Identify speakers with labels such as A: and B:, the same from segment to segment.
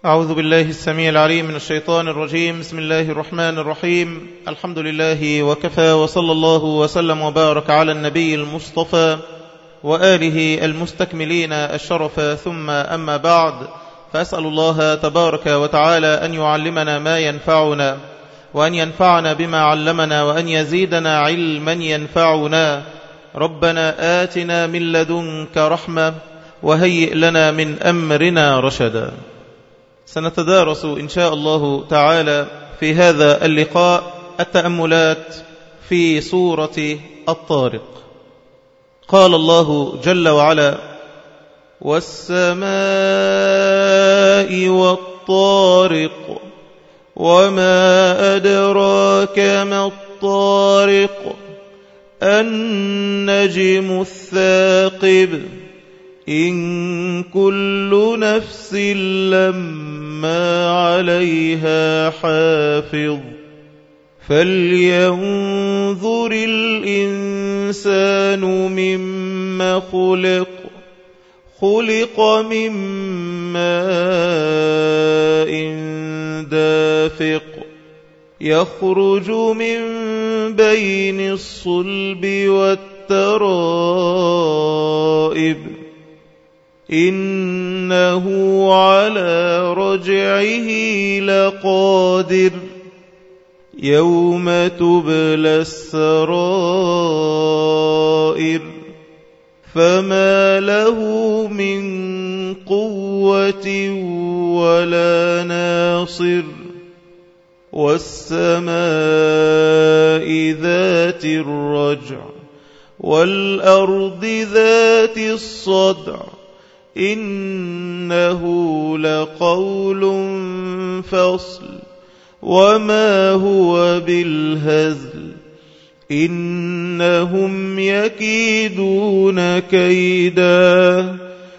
A: أعوذ بالله السميع العليم من الشيطان الرجيم. بسم الله الرحمن الرحيم. الحمد لله وكفى، وصلى الله وسلم وبارك على النبي المصطفى وآله المستكملين الشرف، ثم أما بعد، فأسأل الله تبارك وتعالى أن يعلمنا ما ينفعنا، وأن ينفعنا بما علمنا، وأن يزيدنا علما ينفعنا. ربنا آتنا من لدنك رحمة وهيئ لنا من أمرنا رشدا. سنتدارس إن شاء الله تعالى في هذا اللقاء التأملات في سورة الطارق. قال الله جل وعلا: والسماء والطارق وما أدراك ما الطارق النجم الثاقب إن كل نفس لما عليها حافظ فلينظر الإنسان مما خلق من ماء دافق يخرج من بين الصلب والترائب إنه على رجعه لقادر يوم تبلى السرائر فما له من قوة ولا ناصر والسماء ذات الرجع والأرض ذات الصدع إنه لقول فصل وما هو بالهزل إنهم يكيدون كيدا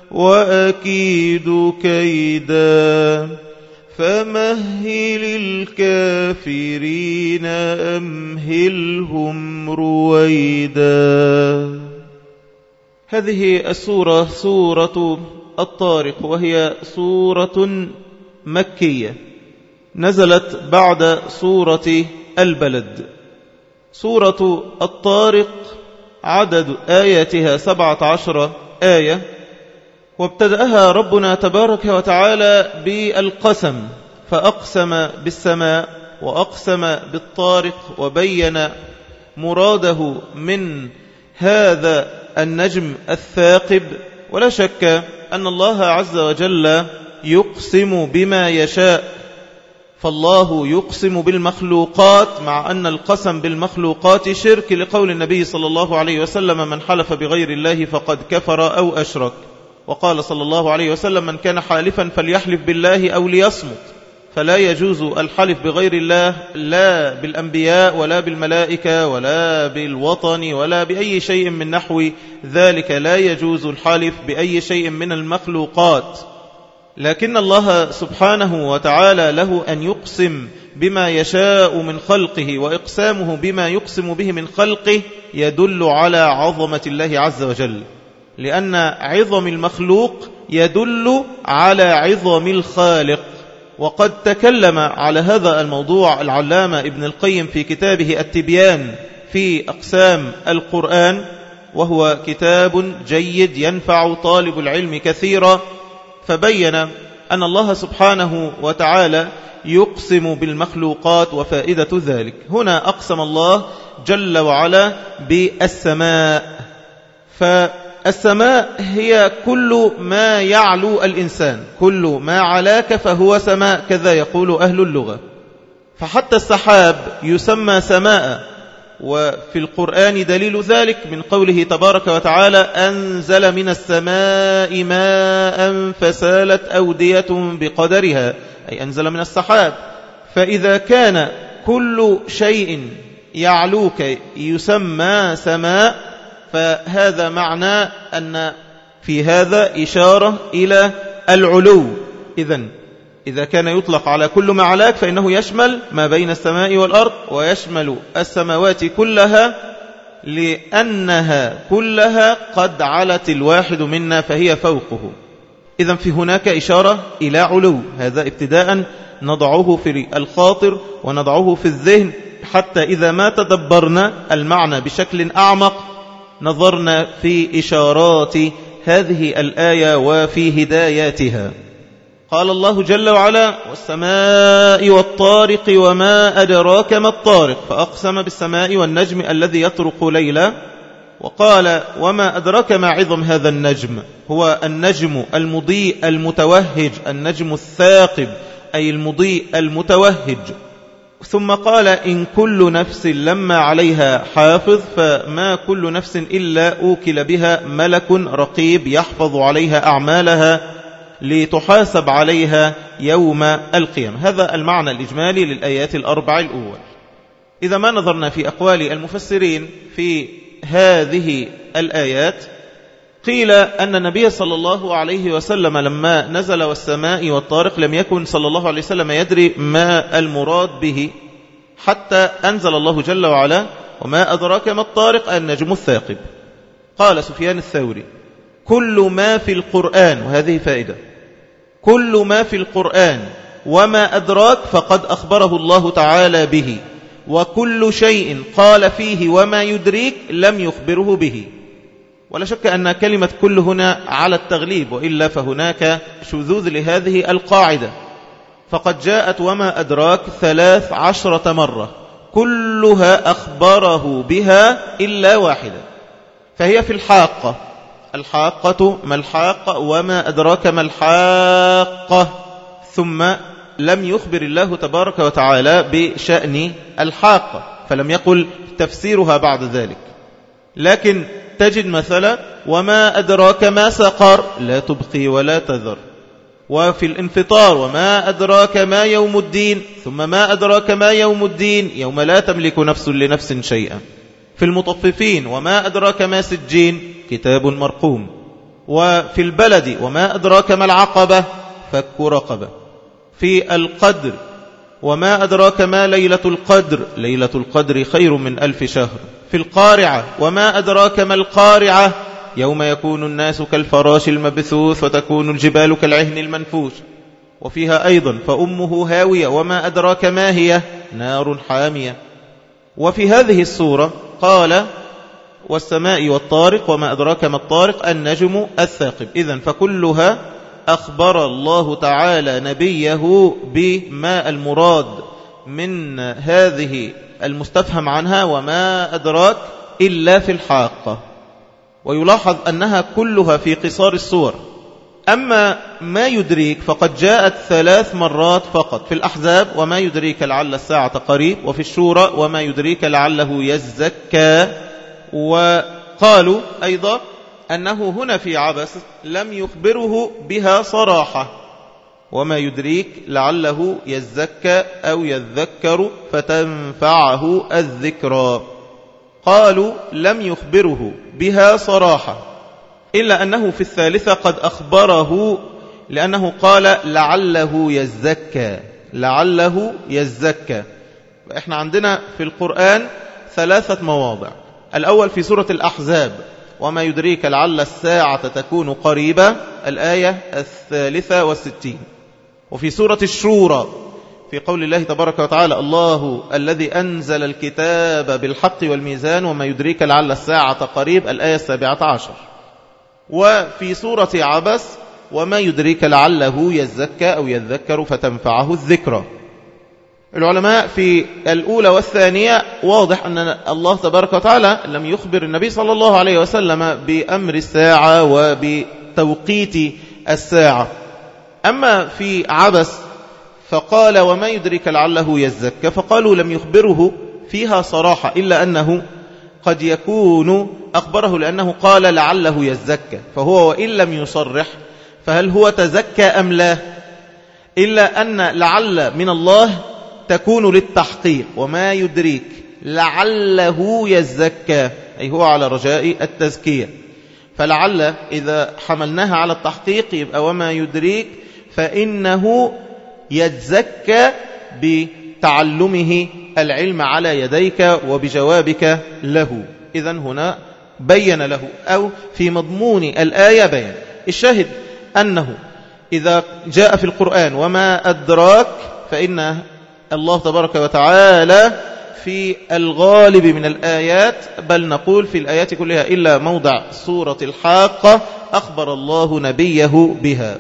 A: وأكيد كيدا فمهل الكافرين أمهلهم رويدا. هذه السورة سورة الطارق، وهي سورة مكية نزلت بعد سورة البلد. سورة الطارق عدد آياتها 17 آية، وابتدأها ربنا تبارك وتعالى بالقسم، فأقسم بالسماء وأقسم بالطارق، وبين مراده من هذا النجم الثاقب. ولا شك أن الله عز وجل يقسم بما يشاء، فالله يقسم بالمخلوقات، مع أن القسم بالمخلوقات شرك، لقول النبي صلى الله عليه وسلم: من حلف بغير الله فقد كفر أو أشرك. وقال صلى الله عليه وسلم: من كان حالفا فليحلف بالله أو ليصمت. فلا يجوز الحلف بغير الله، لا بالأنبياء ولا بالملائكة ولا بالوطن ولا بأي شيء من نحو ذلك، لا يجوز الحلف بأي شيء من المخلوقات. لكن الله سبحانه وتعالى له أن يقسم بما يشاء من خلقه، وإقسامه بما يقسم به من خلقه يدل على عظمة الله عز وجل، لأن عظم المخلوق يدل على عظم الخالق. وقد تكلم على هذا الموضوع العلامة ابن القيم في كتابه التبيان في أقسام القرآن، وهو كتاب جيد ينفع طالب العلم كثيرا. فبين أن الله سبحانه وتعالى يقسم بالمخلوقات وفائدة ذلك. هنا أقسم الله جل وعلا بالسماء، فالسماء هي كل ما يعلو الإنسان، كل ما علاك فهو سماء، كذا يقول أهل اللغة. فحتى السحاب يسمى سماء، وفي القرآن دليل ذلك من قوله تبارك وتعالى: أنزل من السماء ماء فسالت أودية بقدرها، أي أنزل من السحاب. فإذا كان كل شيء يعلوك يسمى سماء، فهذا معنى أن في هذا إشارة إلى العلو. إذا كان يطلق على كل ما علاك فإنه يشمل ما بين السماء والأرض، ويشمل السماوات كلها، لأنها كلها قد علت الواحد منا فهي فوقه. إذن في هناك إشارة إلى علو، هذا ابتداء نضعه في الخاطر ونضعه في الذهن، حتى إذا ما تدبرنا المعنى بشكل أعمق نظرنا في إشارات هذه الآية وفي هداياتها. قال الله جل وعلا: والسماء والطارق وما أدراك ما الطارق، فأقسم بالسماء والنجم الذي يطرق ليلا، وقال: وما أدراك ما عظم هذا النجم، هو النجم المضيء المتوهج، النجم الثاقب أي المضيء المتوهج. ثم قال: إن كل نفس لما عليها حافظ، فما كل نفس إلا أوكل بها ملك رقيب يحفظ عليها أعمالها لتحاسب عليها يوم القيامة. هذا المعنى الإجمالي للآيات الأربع الأول. إذا ما نظرنا في أقوال المفسرين في هذه الآيات، قيل أن النبي صلى الله عليه وسلم لما نزل والسماء والطارق لم يكن صلى الله عليه وسلم يدري ما المراد به، حتى أنزل الله جل وعلا: وما أدراك ما الطارق النجم الثاقب. قال سفيان الثوري: كل ما في القرآن، وهذه فائدة، كل ما في القرآن وما أدراك فقد أخبره الله تعالى به، وكل شيء قال فيه وما يدريك لم يخبره به. ولا شك أن كلمة كل هنا على التغليب، وإلا فهناك شذوذ لهذه القاعدة، فقد جاءت وما أدراك 13 مرة كلها أخبره بها إلا واحدة، فهي في الحاقة. الحاقة ما الحاقة، وما أدراك ما الحاقة، ثم لم يخبر الله تبارك وتعالى بشأن الحاقة، فلم يقل تفسيرها بعد ذلك. لكن تجد مثلا: وما أدراك ما سقر، لا تبقي ولا تذر. وفي الانفطار: وما أدراك ما يوم الدين، ثم ما أدراك ما يوم الدين، يوم لا تملك نفس لنفس شيئا. في المطففين: وما أدراك ما سجين، كتاب مرقوم. وفي البلد: وما أدراك ما العقبة، فك رقبة. في القدر: وما أدراك ما ليلة القدر، ليلة القدر خير من 1000 شهر. في القارعة: وما أدراك ما القارعة، يوم يكون الناس كالفراش المبثوث وتكون الجبال كالعهن المنفوش. وفيها أيضا: فأمه هاوية، وما أدراك ما هي، نار حامية. وفي هذه السورة قال: والسماء والطارق، وما أدراك ما الطارق النجم الثاقب. إذن فكلها أخبر الله تعالى نبيه بما المراد من هذه المستفهم عنها وما أدراك إلا في الحاقة. ويلاحظ أنها كلها في قصار السور. أما ما يدريك فقد جاءت 3 مرات فقط، في الأحزاب: وما يدريك لعل الساعة قريب، وفي الشورى: وما يدريك لعله يزكى. وقالوا أيضا أنه هنا في عبس لم يخبره بها صراحة: وما يدريك لعله يزكى أو يذكر فتنفعه الذكرى. قالوا لم يخبره بها صراحة، إلا أنه في الثالثة قد أخبره، لأنه قال لعله يزكى، لعله يزكى. إحنا عندنا في القرآن 3 مواضع. الأول في سورة الأحزاب: وما يدريك لعل الساعة تكون قريبة، الآية 63. وفي سورة الشورى في قول الله تبارك وتعالى: الله الذي أنزل الكتاب بالحق والميزان، وما يدريك لعل الساعة قريب، الآية 17. وفي سورة عبس: وما يدريك لعله يزكى أو يذكر فتنفعه الذكرى. العلماء في الأولى والثانية واضح أن الله تبارك وتعالى لم يخبر النبي صلى الله عليه وسلم بأمر الساعة وبتوقيت الساعة. أما في عبس فقال: وما يدريك لعله يزكى، فقالوا لم يخبره فيها صراحة، إلا أنه قد يكون أخبره لأنه قال لعله يزكى، فهو وإن لم يصرح فهل هو تزكى أم لا؟ إلا أن لعل من الله تكون للتحقيق، وما يدريك لعله يزكى، أي هو على رجاء التزكية. فلعل إذا حملناها على التحقيق يبقى وما يدريك فإنه يتزكى بتعلمه العلم على يديك وبجوابك له. إذن هنا بين له، أو في مضمون الآية بين. الشاهد أنه إذا جاء في القرآن وما أدراك، فإن الله تبارك وتعالى في الغالب من الآيات، بل نقول في الآيات كلها إلا موضع سورة الحاقة، أخبر الله نبيه بها.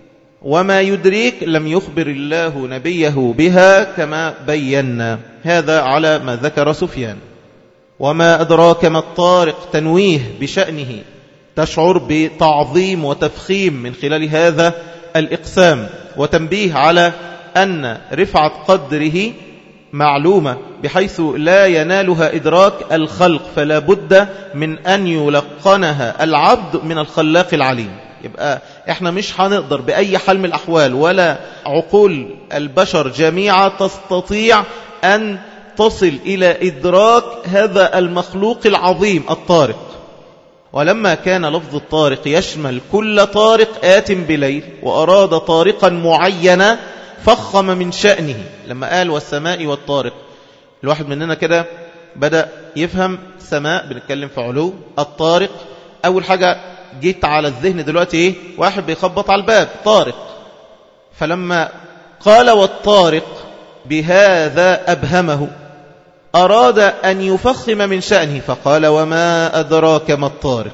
A: وما يدريك لم يخبر الله نبيه بها كما بينا، هذا على ما ذكر سفيان. وما أدراك ما الطارق، تنويه بشأنه، تشعر بتعظيم وتفخيم من خلال هذا الإقسام، وتنبيه على أن رفعة قدره معلومة بحيث لا ينالها إدراك الخلق، فلا بد من أن يلقنها العبد من الخلاق العليم. يبقى احنا مش هنقدر بأي حال من الأحوال ولا عقول البشر جميعا تستطيع أن تصل إلى إدراك هذا المخلوق العظيم الطارق. ولما كان لفظ الطارق يشمل كل طارق آت بليل، وأراد طارقا معينا فخم من شأنه. لما قال والسماء والطارق، الواحد مننا كده بدأ يفهم سماء، بنتكلم في علو. الطارق أول حاجة جيت على الذهن دلوقتي إيه؟ واحد بيخبط على الباب، طارق. فلما قال والطارق بهذا أبهمه، أراد أن يفخم من شأنه فقال وما أدراك ما الطارق،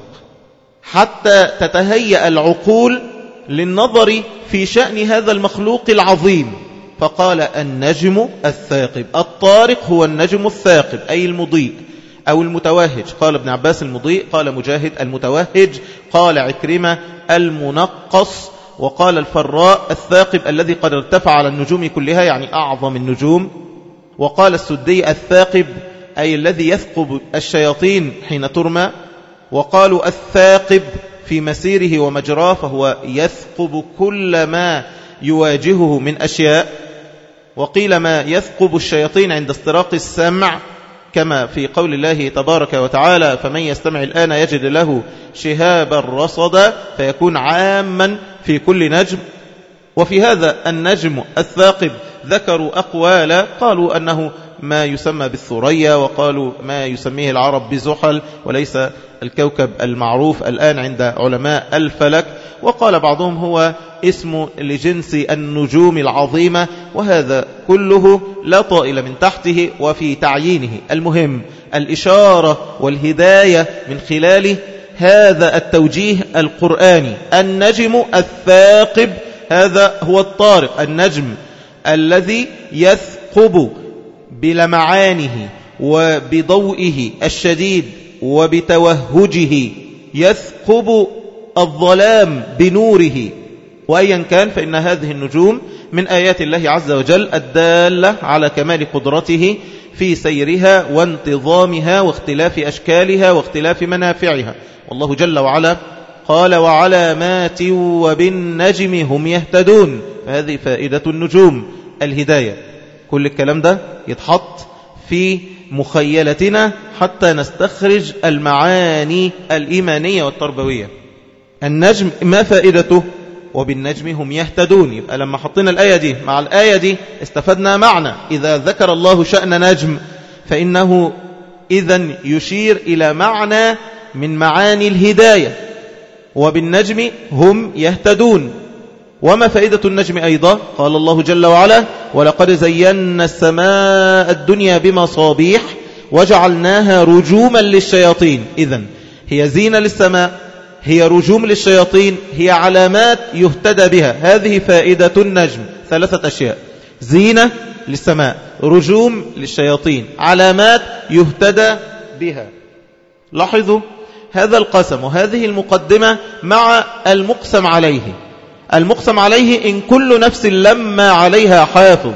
A: حتى تتهيأ العقول للنظر في شأن هذا المخلوق العظيم. فقال النجم الثاقب. الطارق هو النجم الثاقب، أي المضيء أو المتوهج. قال ابن عباس المضيء، قال مجاهد المتوهج، قال عكرمة المنقص، وقال الفراء الثاقب الذي قد ارتفع على النجوم كلها، يعني أعظم النجوم. وقال السدي الثاقب أي الذي يثقب الشياطين حين ترمى. وقالوا الثاقب في مسيره ومجراه، فهو يثقب كل ما يواجهه من أشياء. وقيل ما يثقب الشياطين عند استراق السمع، كما في قول الله تبارك وتعالى فمن يستمع الآن يجد له شهابا رصدا، فيكون عاما في كل نجم. وفي هذا النجم الثاقب ذكروا أقوالا، قالوا أنه ما يسمى بالثريا، وقالوا ما يسميه العرب بزحل وليس الكوكب المعروف الآن عند علماء الفلك. وقال بعضهم هو اسم لجنس النجوم العظيمة، وهذا كله لا طائل من تحته وفي تعيينه. المهم الإشارة والهداية من خلال هذا التوجيه القرآني. النجم الثاقب هذا هو الطارق، النجم الذي يثقب بلمعانه وبضوئه الشديد وبتوهجه، يثقب الظلام بنوره. وأيا كان فإن هذه النجوم من آيات الله عز وجل الدالة على كمال قدرته في سيرها وانتظامها واختلاف أشكالها واختلاف منافعها. والله جل وعلا قال وعلامات وبالنجم هم يهتدون، فهذه فائدة النجوم الهداية. كل الكلام ده يتحط في مخيلتنا حتى نستخرج المعاني الإيمانية والتربوية. النجم ما فائدته؟ وبالنجم هم يهتدون. يبقى لما حطينا الآية دي مع الآية دي استفدنا معنى. إذا ذكر الله شأن نجم فإنه إذن يشير إلى معنى من معاني الهداية. وبالنجم هم يهتدون. وما فائدة النجم أيضا؟ قال الله جل وعلا ولقد زينا السماء الدنيا بمصابيح وجعلناها رجوما للشياطين. إذن هي زينة للسماء، هي رجوم للشياطين، هي علامات يهتدى بها. هذه فائدة النجم، ثلاثة أشياء: زينة للسماء، رجوم للشياطين، علامات يهتدى بها. لاحظوا هذا القسم وهذه المقدمة مع المقسم عليه. المقسم عليه إن كل نفس لما عليها حافظ.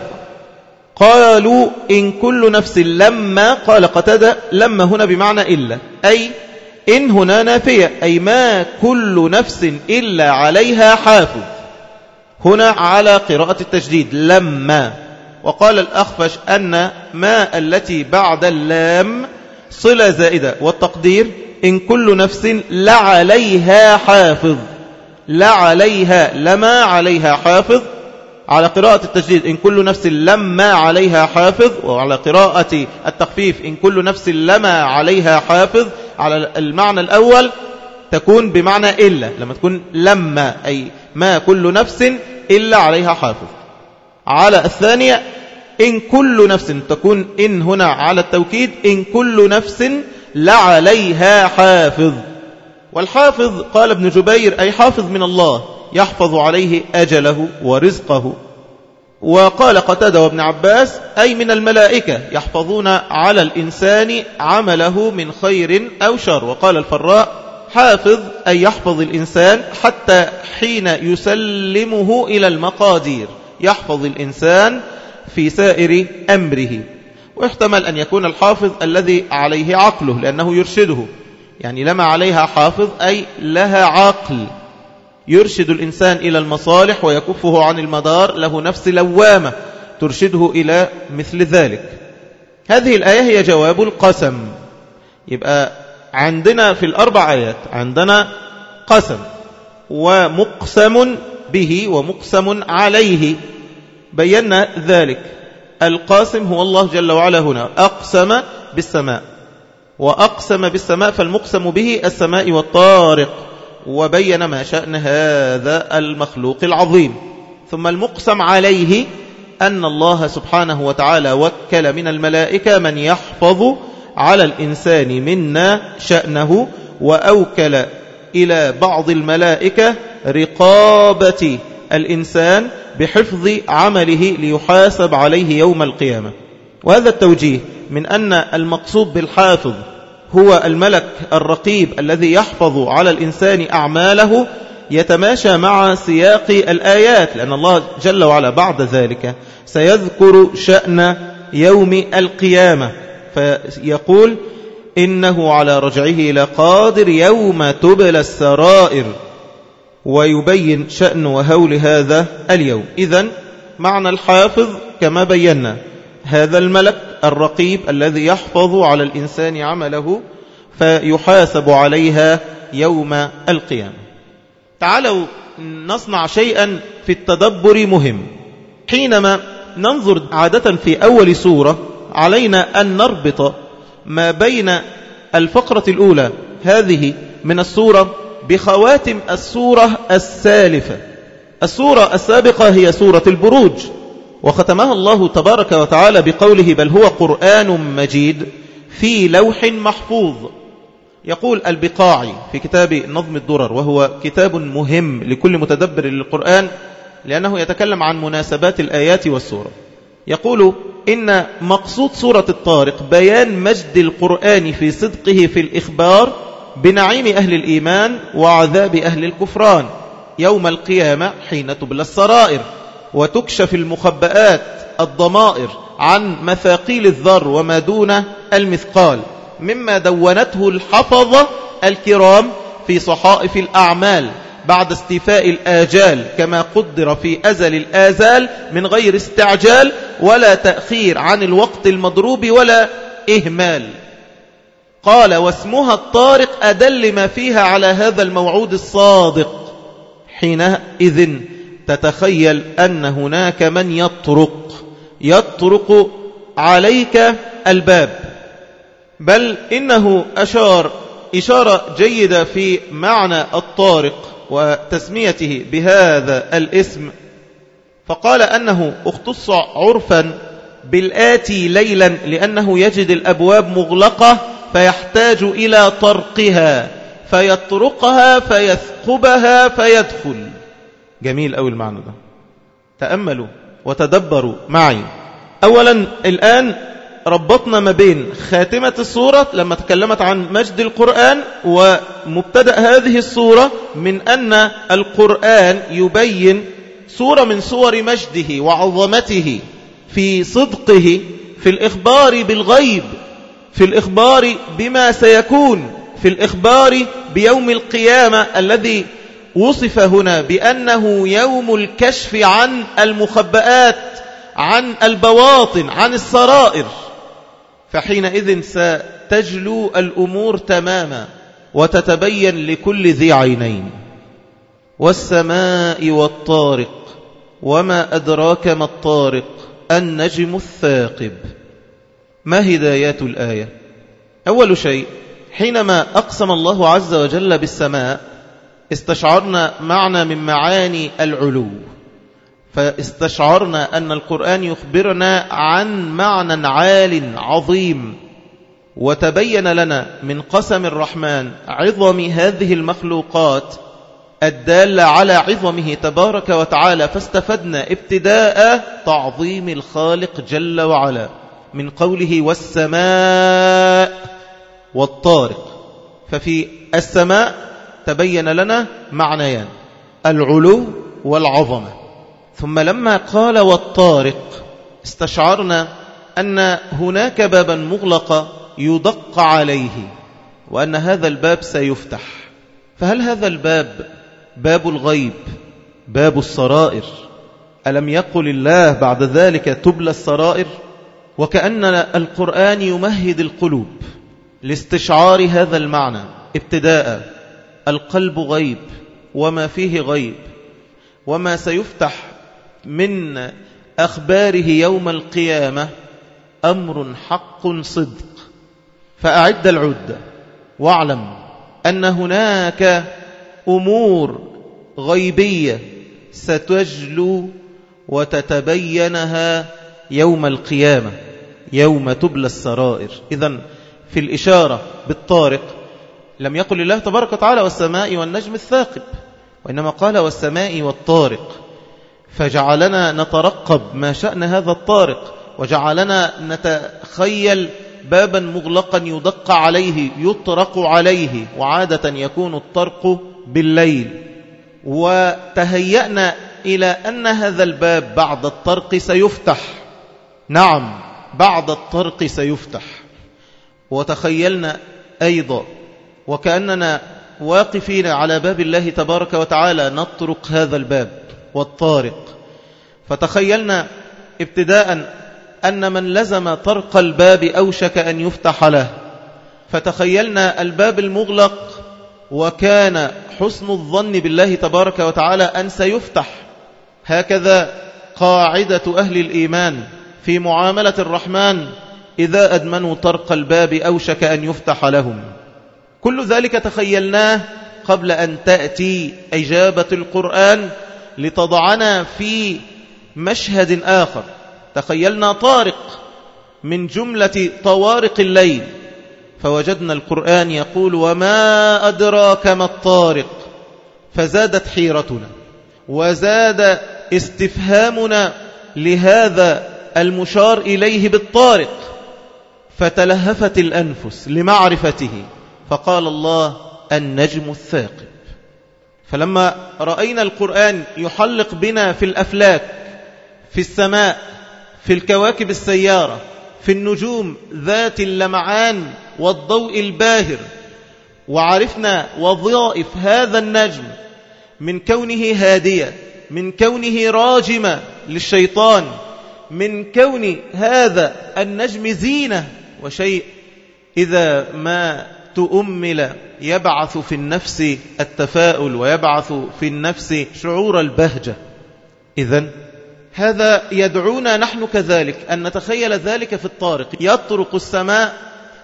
A: قالوا إن كل نفس لما، قال قتادة لما هنا بمعنى إلا، أي إن هنا نافية، أي ما كل نفس إلا عليها حافظ. هنا على قراءة التجديد لما. وقال الأخفش أن ما التي بعد اللام صلة زائدة، والتقدير إن كل نفس لعليها حافظ. لعليها، لما عليها حافظ. على قراءة التجديد إن كل نفس لما عليها حافظ، وعلى قراءة التخفيف إن كل نفس لما عليها حافظ. على المعنى الأول تكون بمعنى إلا، لما تكون لما أي ما كل نفس إلا عليها حافظ. على الثانية إن كل نفس، تكون إن هنا على التوكيد، إن كل نفس لعليها حافظ. والحافظ قال ابن جبير أي حافظ من الله يحفظ عليه أجله ورزقه. وقال قتادة وابن عباس أي من الملائكة يحفظون على الإنسان عمله من خير أو شر. وقال الفراء حافظ أي يحفظ الإنسان حتى حين يسلمه إلى المقادير، يحفظ الإنسان في سائر أمره. ويحتمل أن يكون الحافظ الذي عليه عقله لأنه يرشده، يعني لما عليها حافظ أي لها عقل يرشد الإنسان إلى المصالح ويكفه عن المدار، له نفس لوامة ترشده إلى مثل ذلك. هذه الآية هي جواب القسم. يبقى عندنا في الأربع آيات عندنا قسم ومقسم به ومقسم عليه، بينا ذلك. القاسم هو الله جل وعلا، هنا أقسم بالسماء، وأقسم بالسماء فالمقسم به السماء والطارق، وبين ما شأن هذا المخلوق العظيم. ثم المقسم عليه أن الله سبحانه وتعالى وكل من الملائكة من يحفظ على الإنسان منا شأنه، وأوكل إلى بعض الملائكة رقابة الإنسان بحفظ عمله ليحاسب عليه يوم القيامة. وهذا التوجيه من أن المقصود بالحافظ هو الملك الرقيب الذي يحفظ على الإنسان أعماله يتماشى مع سياق الآيات، لأن الله جل وعلا بعد ذلك سيذكر شأن يوم القيامة فيقول إنه على رجعه لقادر يوم تبلى السرائر، ويبين شأن وهول هذا اليوم. إذن معنى الحافظ كما بينا هذا الملك الرقيب الذي يحفظ على الإنسان عمله فيحاسب عليها يوم القيامة. تعالوا نصنع شيئا في التدبر مهم. حينما ننظر عادة في أول سورة علينا أن نربط ما بين الفقرة الأولى هذه من السورة بخواتم السورة السالفة. السورة السابقة هي سورة البروج، وختمها الله تبارك وتعالى بقوله بل هو قرآن مجيد في لوح محفوظ. يقول البقاعي في كتاب نظم الدرر، وهو كتاب مهم لكل متدبر للقرآن لأنه يتكلم عن مناسبات الآيات والسورة، يقول إن مقصود سورة الطارق بيان مجد القرآن في صدقه في الإخبار بنعيم أهل الإيمان وعذاب أهل الكفران يوم القيامة حين تبلى السرائر وتكشف المخبئات الضمائر عن مثاقيل الذر وما دون المثقال مما دونته الحفظة الكرام في صحائف الأعمال بعد استيفاء الآجال كما قدر في أزل الآزال من غير استعجال ولا تأخير عن الوقت المضروب ولا إهمال. قال واسمها الطارق أدل ما فيها على هذا الموعود الصادق. حينئذ تتخيل أن هناك من يطرق عليك الباب، بل إنه أشار إشارة جيدة في معنى الطارق وتسميته بهذا الاسم، فقال أنه اختص عرفا بالآتي ليلا لأنه يجد الأبواب مغلقة فيحتاج إلى طرقها فيطرقها فيثقبها فيدخل. جميل أوي المعنى ده، تأملوا وتدبروا معي. أولا الآن ربطنا ما بين خاتمة السورة لما تكلمت عن مجد القرآن ومبتدأ هذه السورة من أن القرآن يبين سورة من صور مجده وعظمته في صدقه في الإخبار بالغيب، في الإخبار بما سيكون، في الإخبار بيوم القيامة الذي وصف هنا بأنه يوم الكشف عن المخبئات، عن البواطن، عن السرائر. فحينئذ ستجلو الأمور تماما وتتبين لكل ذي عينين. والسماء والطارق وما أدراك ما الطارق النجم الثاقب. ما هدايات الآية؟ أول شيء حينما أقسم الله عز وجل بالسماء استشعرنا معنى من معاني العلو، فاستشعرنا أن القرآن يخبرنا عن معنى عال عظيم، وتبين لنا من قسم الرحمن عظم هذه المخلوقات الدالة على عظمه تبارك وتعالى، فاستفدنا ابتداء تعظيم الخالق جل وعلا من قوله والسماء والطارق. ففي السماء تبين لنا معنيان، العلو والعظمة. ثم لما قال والطارق استشعرنا أن هناك بابا مغلقا يدق عليه، وأن هذا الباب سيفتح. فهل هذا الباب باب الغيب، باب السرائر؟ ألم يقل الله بعد ذلك تبلى السرائر؟ وكأن القرآن يمهد القلوب لاستشعار هذا المعنى ابتداء. القلب غيب، وما فيه غيب، وما سيفتح من أخباره يوم القيامة أمر حق صدق. فأعد العدة واعلم أن هناك أمور غيبية ستجلو وتتبينها يوم القيامة يوم تبلى السرائر. إذن في الإشارة بالطارق لم يقل الله تبارك وتعالى والسماء والنجم الثاقب، وإنما قال والسماء والطارق، فجعلنا نترقب ما شأن هذا الطارق، وجعلنا نتخيل بابا مغلقا يدق عليه يطرق عليه، وعادة يكون الطرق بالليل. وتهيأنا إلى أن هذا الباب بعد الطرق سيفتح، نعم بعد الطرق سيفتح. وتخيلنا أيضا وكأننا واقفين على باب الله تبارك وتعالى نطرق هذا الباب والطارق، فتخيلنا ابتداء أن من لزم طرق الباب أوشك أن يفتح له، فتخيلنا الباب المغلق وكان حسن الظن بالله تبارك وتعالى أن سيفتح. هكذا قاعدة أهل الإيمان في معاملة الرحمن، إذا أدمنوا طرق الباب أوشك أن يفتح لهم. كل ذلك تخيلناه قبل أن تأتي إجابة القرآن لتضعنا في مشهد آخر. تخيلنا طارق من جملة طوارق الليل، فوجدنا القرآن يقول وما أدراك ما الطارق، فزادت حيرتنا وزاد استفهامنا لهذا المشار إليه بالطارق، فتلهفت الأنفس لمعرفته، فقال الله النجم الثاقب. فلما رأينا القرآن يحلق بنا في الأفلاك، في السماء، في الكواكب السيارة، في النجوم ذات اللمعان والضوء الباهر، وعرفنا وظائف هذا النجم من كونه هادية، من كونه راجمة للشيطان، من كون هذا النجم زينة وشيء إذا ما تؤمل يبعث في النفس التفاؤل ويبعث في النفس شعور البهجة. إذن هذا يدعونا نحن كذلك أن نتخيل ذلك في الطارق، يطرق السماء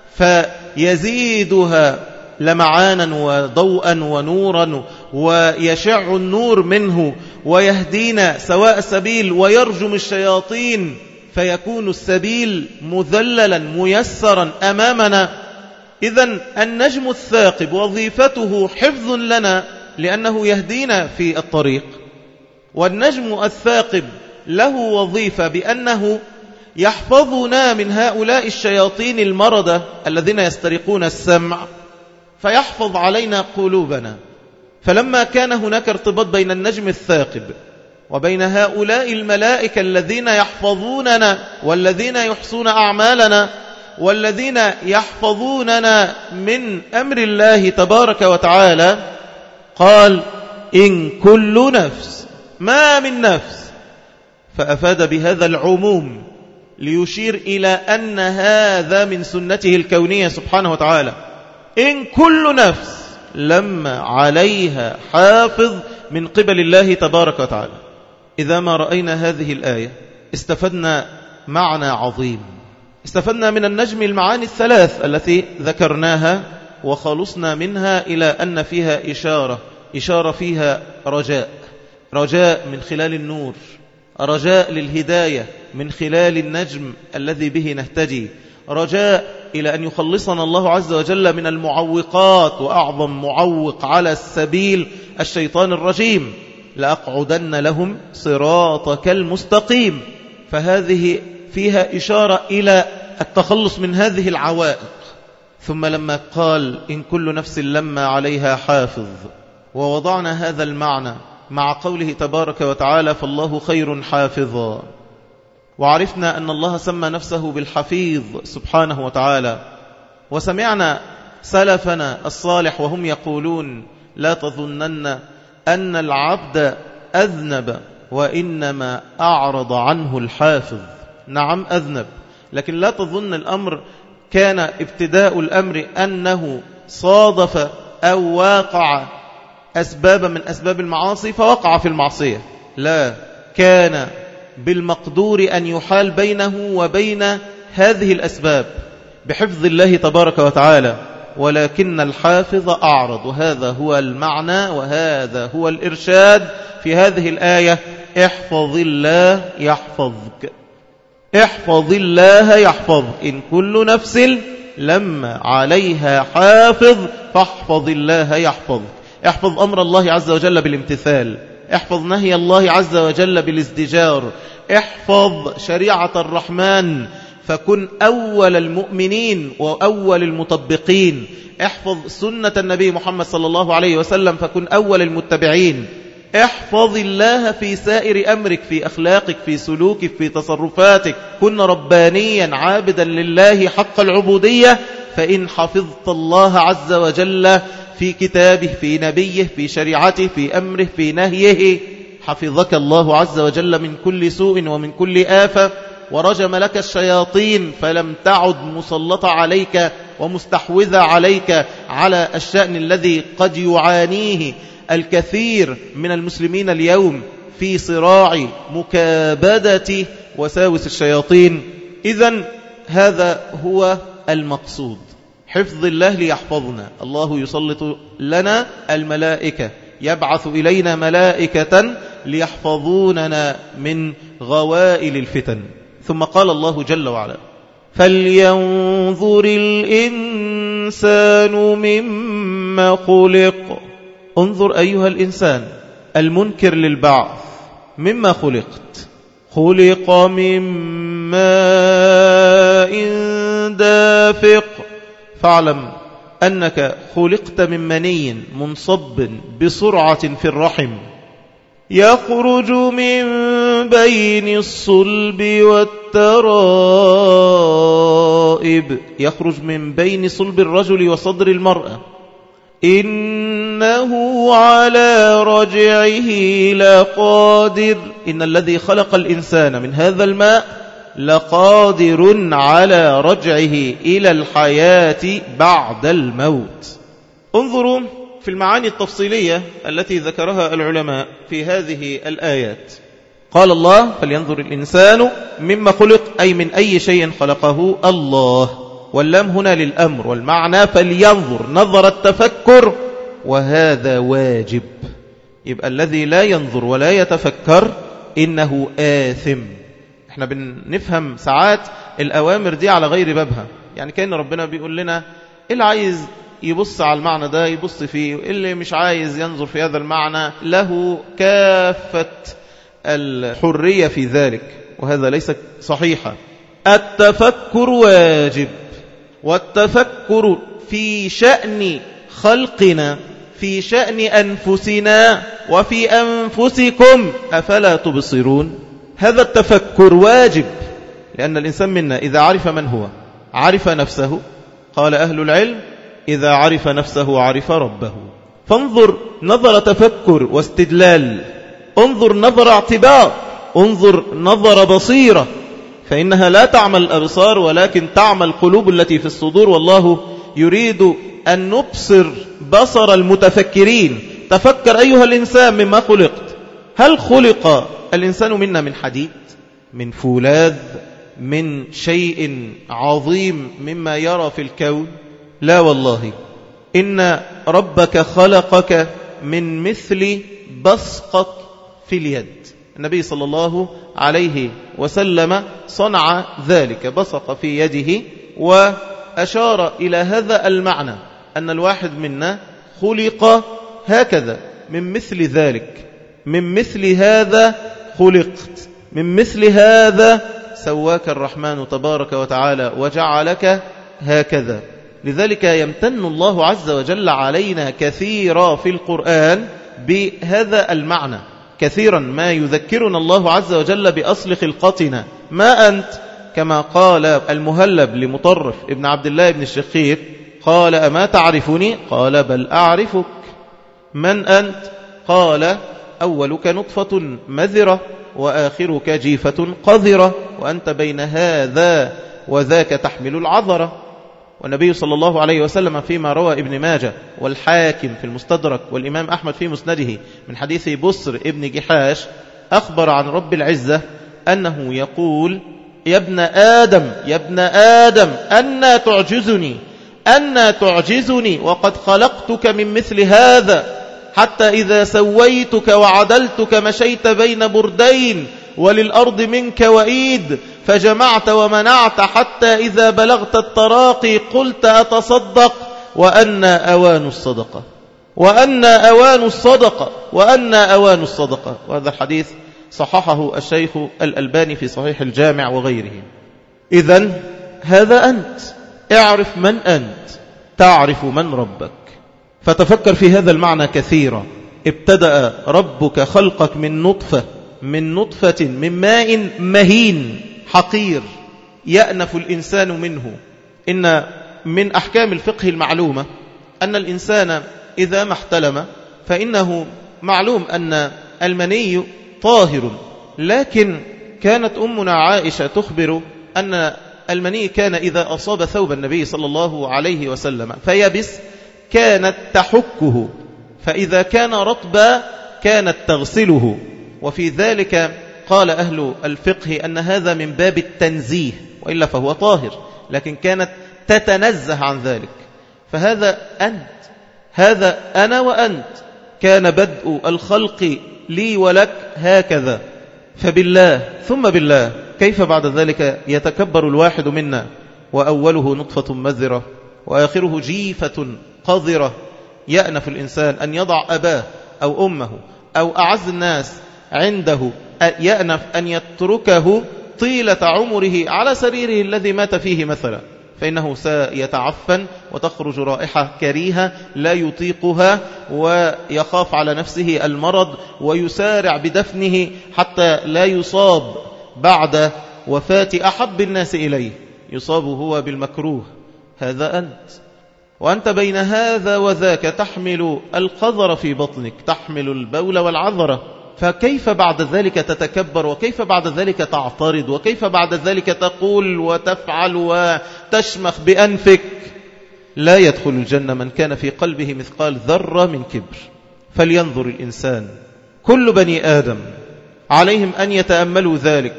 A: فيزيدها لمعانا وضوءا ونورا، ويشع النور منه ويهدينا سواء السبيل، ويرجم الشياطين فيكون السبيل مذللا ميسرا أمامنا. إذن النجم الثاقب وظيفته حفظ لنا لأنه يهدينا في الطريق، والنجم الثاقب له وظيفة بأنه يحفظنا من هؤلاء الشياطين المردة الذين يسترقون السمع، فيحفظ علينا قلوبنا. فلما كان هناك ارتباط بين النجم الثاقب وبين هؤلاء الملائكة الذين يحفظوننا والذين يحصون أعمالنا والذين يحفظوننا من أمر الله تبارك وتعالى، قال إن كل نفس، ما من نفس، فأفاد بهذا العموم ليشير إلى أن هذا من سنته الكونية سبحانه وتعالى. إن كل نفس لما عليها حافظ من قبل الله تبارك وتعالى. إذا ما رأينا هذه الآية استفدنا معنى عظيم، استفدنا من النجم المعاني الثلاث التي ذكرناها وخلصنا منها إلى أن فيها إشارة إشارة فيها رجاء من خلال النور، رجاء للهداية من خلال النجم الذي به نهتدي، رجاء إلى أن يخلصنا الله عز وجل من المعوقات، وأعظم معوق على السبيل الشيطان الرجيم، لأقعدن لهم صراطك المستقيم. فهذه فيها إشارة إلى التخلص من هذه العوائق. ثم لما قال إن كل نفس لما عليها حافظ، ووضعنا هذا المعنى مع قوله تبارك وتعالى فالله خير حافظا، وعرفنا أن الله سمى نفسه بالحفيظ سبحانه وتعالى، وسمعنا سلفنا الصالح وهم يقولون لا تظنن أن العبد أذنب وإنما أعرض عنه الحافظ. نعم أذنب، لكن لا تظن الأمر كان ابتداء الأمر أنه صادف أو واقع أسباب من أسباب المعاصي فوقع في المعصية، لا، كان بالمقدور أن يحال بينه وبين هذه الأسباب بحفظ الله تبارك وتعالى، ولكن الحافظ أعرض. وهذا هو المعنى وهذا هو الإرشاد في هذه الآية: احفظ الله يحفظك، احفظ الله يحفظ، إن كل نفس لما عليها حافظ فاحفظ الله يحفظ. احفظ أمر الله عز وجل بالامتثال، احفظ نهي الله عز وجل بالازدجار، احفظ شريعة الرحمن فكن أول المؤمنين وأول المطبقين، احفظ سنة النبي محمد صلى الله عليه وسلم فكن أول المتبعين، احفظ الله في سائر أمرك، في أخلاقك، في سلوكك، في تصرفاتك، كن ربانيا عابدا لله حق العبودية، فإن حفظت الله عز وجل في كتابه، في نبيه، في شريعته، في أمره، في نهيه، حفظك الله عز وجل من كل سوء ومن كل آفة، ورجم لك الشياطين فلم تعد مسلطة عليك ومستحوذة عليك على الشأن الذي قد يعانيه الكثير من المسلمين اليوم في صراع مكابدة وساوس الشياطين. إذن هذا هو المقصود، حفظ الله ليحفظنا. الله يسلط لنا الملائكة، يبعث إلينا ملائكة ليحفظوننا من غوائل الفتن. ثم قال الله جل وعلا فلينظر الإنسان مما خلق. انظر أيها الإنسان المنكر للبعث، مما خلقت؟ خلق من ماء دافق، فاعلم أنك خلقت من مني منصب بسرعة في الرحم، يخرج من بين الصلب والترائب، يخرج من بين صلب الرجل وصدر المرأة، إنه على رجعه لقادر. إن الذي خلق الإنسان من هذا الماء لقادر على رجعه إلى الحياة بعد الموت. انظروا في المعاني التفصيلية التي ذكرها العلماء في هذه الآيات. قال الله فلينظر الإنسان مما خلق، أي من أي شيء خلقه الله، واللام هنا للأمر، والمعنى فلينظر نظر التفكر، وهذا واجب. يبقى الذي لا ينظر ولا يتفكر إنه آثم. احنا بنفهم ساعات الأوامر دي على غير بابها، يعني كأن ربنا بيقول لنا اللي عايز يبص على المعنى ده يبص فيه، اللي مش عايز ينظر في هذا المعنى له كافة الحرية في ذلك، وهذا ليس صحيحا. التفكر واجب، والتفكر في شأن خلقنا، في شأن أنفسنا وفي أنفسكم، أفلا تبصرون؟ هذا التفكر واجب، لأن الإنسان منا إذا عرف من هو عرف نفسه. قال أهل العلم إذا عرف نفسه عرف ربه. فانظر نظر تفكر واستدلال، انظر نظر اعتبار، انظر نظر بصيرة، فإنها لا تعمل الأبصار ولكن تعمل القلوب التي في الصدور، والله يريد أن نبصر بصر المتفكرين. تفكر أيها الإنسان مما خلقت. هل خلق الإنسان منا من حديد، من فولاذ، من شيء عظيم مما يرى في الكون؟ لا والله، إن ربك خلقك من مثل بصقة في اليد. النبي صلى الله عليه وسلم صنع ذلك، بصق في يده وأشار إلى هذا المعنى أن الواحد منا خلق هكذا، من مثل ذلك، من مثل هذا خلقت، من مثل هذا سواك الرحمن تبارك وتعالى وجعلك هكذا. لذلك يمتن الله عز وجل علينا كثيرا في القرآن بهذا المعنى، كثيرا ما يذكرنا الله عز وجل بأصل خلقتنا. ما أنت، كما قال المهلب لمطرف ابن عبد الله بن الشخير، قال أما تعرفني؟ قال بل أعرفك. من أنت؟ قال أولك نطفة مذرة وآخرك جيفة قذرة وأنت بين هذا وذاك تحمل العذرة. والنبي صلى الله عليه وسلم فيما روى ابن ماجه والحاكم في المستدرك والإمام أحمد في مسنده من حديث بصر ابن جحاش أخبر عن رب العزة أنه يقول: يا ابن آدم يا ابن آدم أنا تعجزني أنا تعجزني وقد خلقتك من مثل هذا، حتى إذا سويتك وعدلتك مشيت بين بردين وللأرض منك وإيد، فجمعت ومنعت حتى إذا بلغت التراقي قلت أتصدق وأنا أوان الصدقة وأنا أوان الصدقة وأنا أوان الصدقة. وهذا الحديث صححه الشيخ الألباني في صحيح الجامع وغيره. إذن هذا أنت، اعرف من أنت تعرف من ربك. فتفكر في هذا المعنى كثيرا. ابتدأ ربك خلقك من نطفة من ماء مهين حقير يأنف الإنسان منه. إن من أحكام الفقه المعلومة أن الإنسان إذا ما احتلم فإنه معلوم أن المني طاهر، لكن كانت أمنا عائشة تخبر أن المني كان إذا أصاب ثوب النبي صلى الله عليه وسلم فيبس كانت تحكه، فإذا كان رطبا كانت تغسله. وفي ذلك قال أهل الفقه أن هذا من باب التنزيه، وإلا فهو طاهر، لكن كانت تتنزه عن ذلك. فهذا أنت، هذا أنا وأنت، كان بدء الخلق لي ولك هكذا. فبالله ثم بالله كيف بعد ذلك يتكبر الواحد منا وأوله نطفة مذرة وآخره جيفة قذرة؟ يأنف الإنسان أن يضع أباه أو أمه أو أعز الناس عنده، يأنف أن يتركه طيلة عمره على سريره الذي مات فيه مثلا، فإنه سيتعفن وتخرج رائحة كريهة لا يطيقها ويخاف على نفسه المرض ويسارع بدفنه حتى لا يصاب بعد وفاة أحب الناس إليه، يصاب هو بالمكروه. هذا أنت، وأنت بين هذا وذاك تحمل القذر في بطنك، تحمل البول والعذرة. فكيف بعد ذلك تتكبر؟ وكيف بعد ذلك تعترض؟ وكيف بعد ذلك تقول وتفعل وتشمخ بأنفك؟ لا يدخل الجنة من كان في قلبه مثقال ذرة من كبر. فلينظر الإنسان، كل بني آدم عليهم أن يتأملوا ذلك.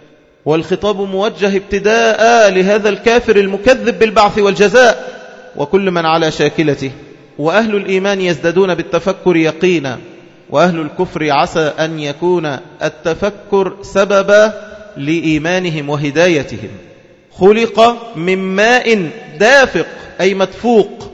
A: والخطاب موجه ابتداء لهذا الكافر المكذب بالبعث والجزاء وكل من على شاكلته. وأهل الإيمان يزدادون بالتفكر يقينا، وأهل الكفر عسى أن يكون التفكر سببا لإيمانهم وهدايتهم. خلق من ماء دافق أي مدفوق،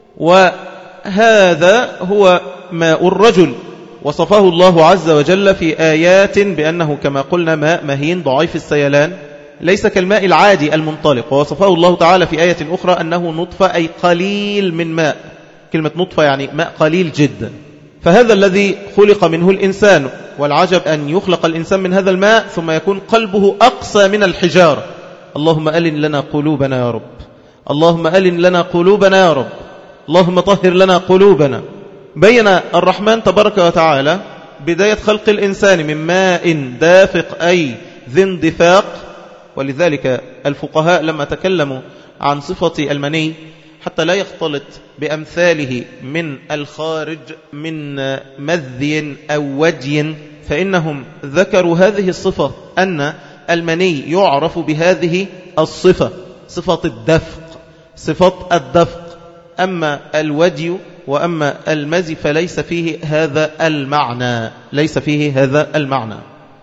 A: وهذا هو ماء الرجل. وصفه الله عز وجل في آيات بأنه كما قلنا ماء مهين ضعيف السيلان، ليس كالماء العادي المنطلق. ووصفه الله تعالى في آية أخرى أنه نطفة أي قليل من ماء. كلمة نطفة يعني ماء قليل جدا. فهذا الذي خلق منه الإنسان، والعجب أن يخلق الإنسان من هذا الماء ثم يكون قلبه أقسى من الحجارة. اللهم ألن لنا قلوبنا يا رب، اللهم ألن لنا قلوبنا يا رب، اللهم طهر لنا قلوبنا. بين الرحمن تبارك وتعالى بداية خلق الإنسان من ماء دافق أي ذي اندفاق. ولذلك الفقهاء لما تكلموا عن صفة المني حتى لا يختلط بأمثاله من الخارج من مذي أو ودي، فإنهم ذكروا هذه الصفة أن المني يعرف بهذه الصفة، صفة الدفق، صفة الدفق. أما الودي وأما المزي فليس فيه هذا المعنى، ليس فيه هذا المعنى.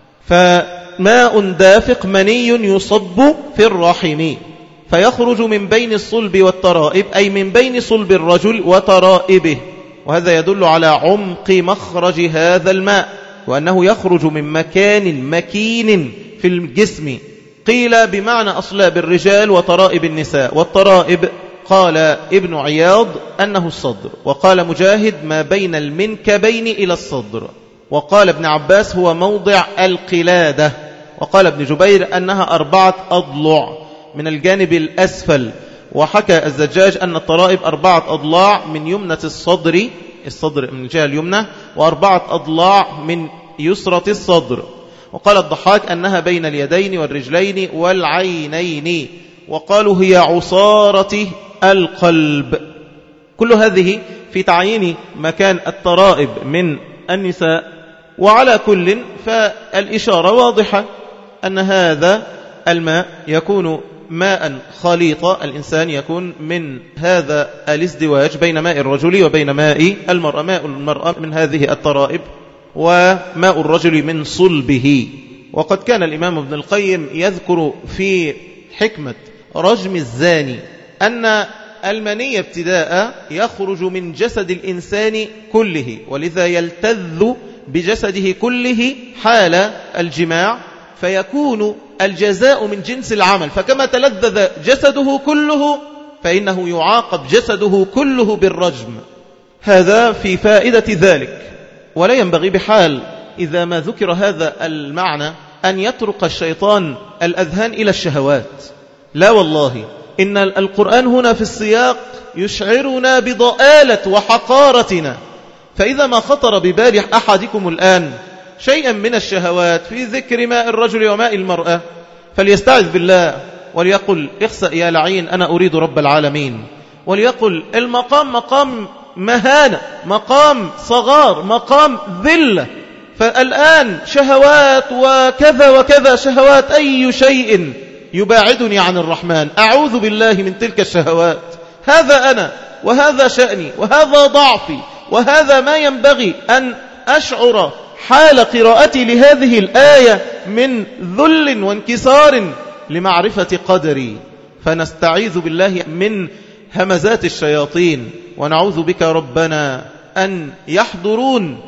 A: فماء دافق مني يصب في الرحم فيخرج من بين الصلب والترائب، أي من بين صلب الرجل وترائبه، وهذا يدل على عمق مخرج هذا الماء، وأنه يخرج من مكان مكين في الجسم. قيل بمعنى أصلاب الرجال وترائب النساء، والترائب قال ابن عياض أنه الصدر، وقال مجاهد ما بين المنكبين إلى الصدر، وقال ابن عباس هو موضع القلادة، وقال ابن جبير أنها 4 أضلع من الجانب الأسفل، وحكى الزجاج أن الترائب 4 أضلاع من يمنة الصدر من الجهة اليمنى، و4 أضلاع من يسرة الصدر. وقال الضحاك أنها بين اليدين والرجلين والعينين، وقالوا هي عصارة القلب. كل هذه في تعيين مكان الترائب من النساء. وعلى كل فالإشارة واضحة أن هذا الماء يكون ماء خليطا، الإنسان يكون من هذا الازدواج بين ماء الرجل وبين ماء المرأة، ماء المرأة من هذه الترائب وماء الرجل من صلبه. وقد كان الإمام ابن القيم يذكر في حكمة رجم الزاني أن المني ابتداء يخرج من جسد الإنسان كله، ولذا يلتذ بجسده كله حال الجماع، فيكون الجزاء من جنس العمل، فكما تلذذ جسده كله فإنه يعاقب جسده كله بالرجم. هذا في فائدة ذلك. ولا ينبغي بحال إذا ما ذكر هذا المعنى أن يطرق الشيطان الأذهان إلى الشهوات، لا والله، إن القرآن هنا في السياق يشعرنا بضآلة وحقارتنا. فإذا ما خطر ببال أحدكم الآن شيئا من الشهوات في ذكر ماء الرجل وماء المرأة فليستعذ بالله وليقل اخسأ يا لعين أنا أريد رب العالمين، وليقل المقام مقام مهانة، مقام صغار، مقام ذلة، فالآن شهوات وكذا وكذا شهوات، أي شيء يباعدني عن الرحمن، أعوذ بالله من تلك الشهوات، هذا أنا وهذا شأني وهذا ضعفي، وهذا ما ينبغي أن أشعر حال قراءتي لهذه الآية من ذل وانكسار لمعرفة قدري. فنستعيذ بالله من همزات الشياطين، ونعوذ بك ربنا أن يحضرون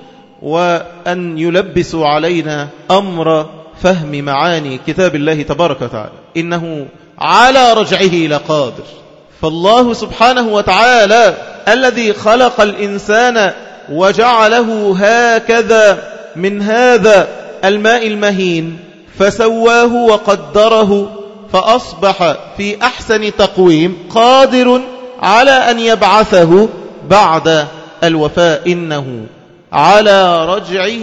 A: وأن يلبسوا علينا أمر فهم معاني كتاب الله تبارك وتعالى. إنه على رجعه لقادر. فالله سبحانه وتعالى الذي خلق الإنسان وجعله هكذا من هذا الماء المهين فسواه وقدره فأصبح في أحسن تقويم، قادر على أن يبعثه بعد الوفاء، إنه على رجعه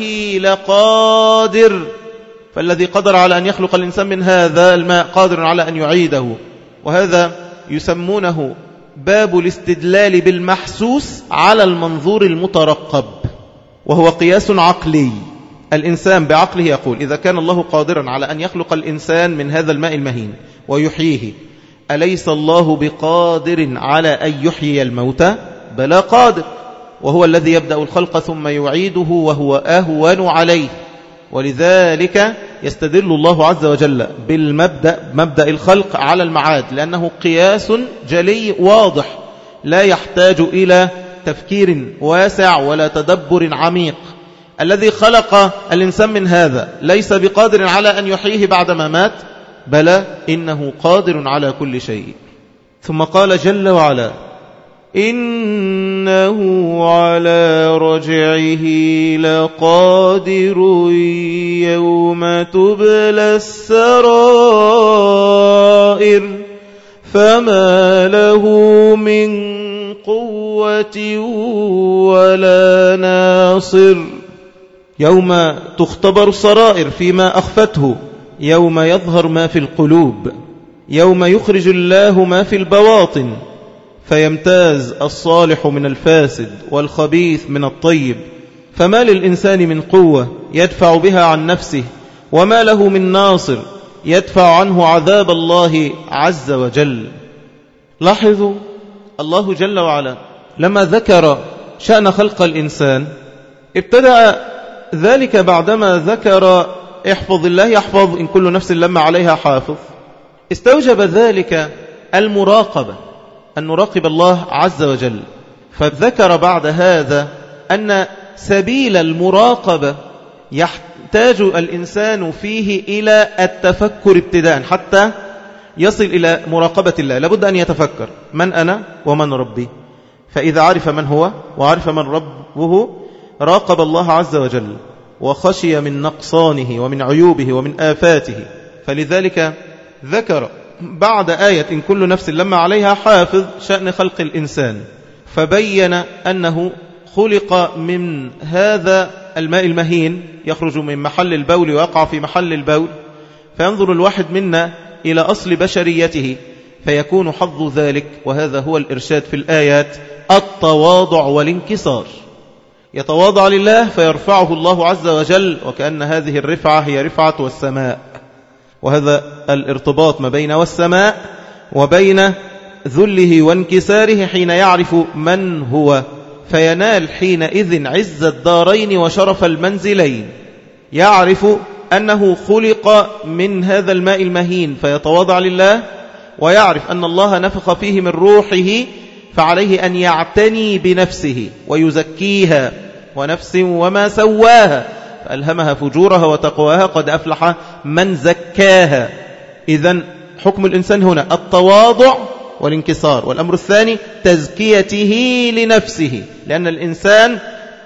A: لقادر. فالذي قدر على أن يخلق الإنسان من هذا الماء قادر على أن يعيده. وهذا يسمونه باب الاستدلال بالمحسوس على المنظور المترقب، وهو قياس عقلي. الإنسان بعقله يقول إذا كان الله قادرا على أن يخلق الإنسان من هذا الماء المهين ويحييه، أليس الله بقادر على أن يحيي الموتى؟ بلى قادر، وهو الذي يبدأ الخلق ثم يعيده وهو أهون عليه. ولذلك يستدل الله عز وجل مبدأ الخلق على المعاد، لأنه قياس جلي واضح لا يحتاج إلى تفكير واسع ولا تدبر عميق. الذي خلق الإنسان من هذا ليس بقادر على أن يحييه بعدما مات؟ بلى، إنه قادر على كل شيء. ثم قال جل وعلا إنه على رجعه لقادر يوم تبلى السرائر فما له من قوة ولا ناصر. يوم تختبر السرائر فيما أخفته، يوم يظهر ما في القلوب، يوم يخرج الله ما في البواطن، فيمتاز الصالح من الفاسد والخبيث من الطيب. فما للإنسان من قوة يدفع بها عن نفسه، وما له من ناصر يدفع عنه عذاب الله عز وجل. لاحظوا الله جل وعلا لما ذكر شأن خلق الإنسان ابتدأ ذلك بعدما ذكر احفظ الله يحفظ إن كل نفس لما عليها حافظ. استوجب ذلك المراقبة، أن نراقب الله عز وجل، فذكر بعد هذا أن سبيل المراقبة يحتاج الإنسان فيه إلى التفكر ابتداء حتى يصل إلى مراقبة الله. لابد أن يتفكر من أنا ومن ربي، فإذا عرف من هو وعرف من ربه راقب الله عز وجل وخشي من نقصانه ومن عيوبه ومن آفاته. فلذلك ذكر بعد آية إن كل نفس لما عليها حافظ شأن خلق الإنسان، فبين أنه خلق من هذا الماء المهين يخرج من محل البول ويقع في محل البول، فينظر الواحد منا إلى أصل بشريته فيكون حظ ذلك، وهذا هو الإرشاد في الآيات، التواضع والانكسار. يتواضع لله فيرفعه الله عز وجل، وكأن هذه الرفعة هي رفعة والسماء، وهذا الارتباط ما بين والسماء وبين ذله وانكساره حين يعرف من هو، فينال حينئذ عز الدارين وشرف المنزلين. يعرف أنه خلق من هذا الماء المهين فيتواضع لله، ويعرف أن الله نفخ فيه من روحه فعليه أن يعتني بنفسه ويزكيها، ونفس وما سواها فألهمها فجورها وتقواها قد أفلح من زكاها. إذن حكم الإنسان هنا التواضع والانكسار. والأمر الثاني تزكيته لنفسه، لأن الإنسان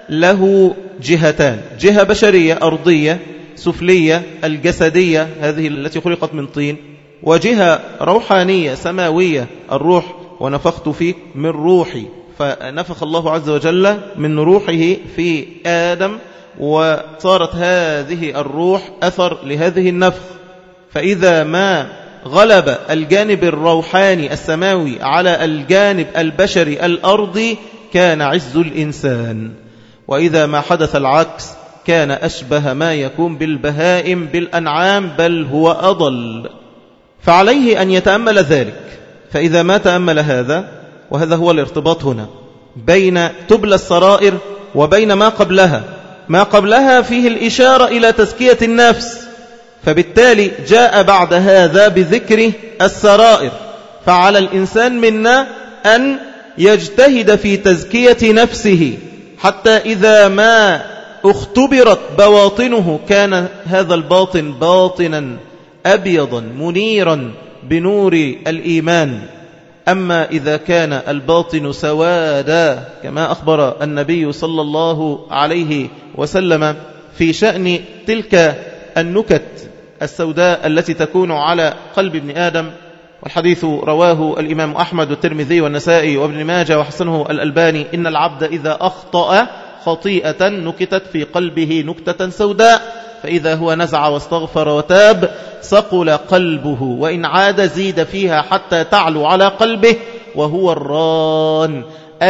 A: له جهتان، جهة بشرية أرضية سفلية الجسدية هذه التي خلقت من طين، وجهة روحانية سماوية الروح، ونفخت فيك من روحي، فنفخ الله عز وجل من روحه في آدم، وصارت هذه الروح أثر لهذه النفخ. فإذا ما غلب الجانب الروحاني السماوي على الجانب البشري الأرضي كان عز الإنسان، وإذا ما حدث العكس كان أشبه ما يكون بالبهائم بالأنعام، بل هو أضل. فعليه أن يتأمل ذلك. فإذا ما تأمل هذا، وهذا هو الارتباط هنا بين تبلى السرائر وبين ما قبلها، ما قبلها فيه الإشارة إلى تزكية النفس، فبالتالي جاء بعد هذا بذكر السرائر. فعلى الإنسان منا أن يجتهد في تزكية نفسه، حتى إذا ما اختبرت بواطنه كان هذا الباطن باطنا أبيضا منيرا بنور الإيمان. أما إذا كان الباطن سوادا كما أخبر النبي صلى الله عليه وسلم في شأن تلك النكت السوداء التي تكون على قلب ابن آدم، والحديث رواه الإمام أحمد والترمذي والنسائي وابن ماجه وحسنه الألباني، إن العبد إذا أخطأ خطيئة نكتت في قلبه نكتة سوداء، فإذا هو نزع واستغفر وتاب صقل قلبه، وإن عاد زيد فيها حتى تعلو على قلبه، وهو الران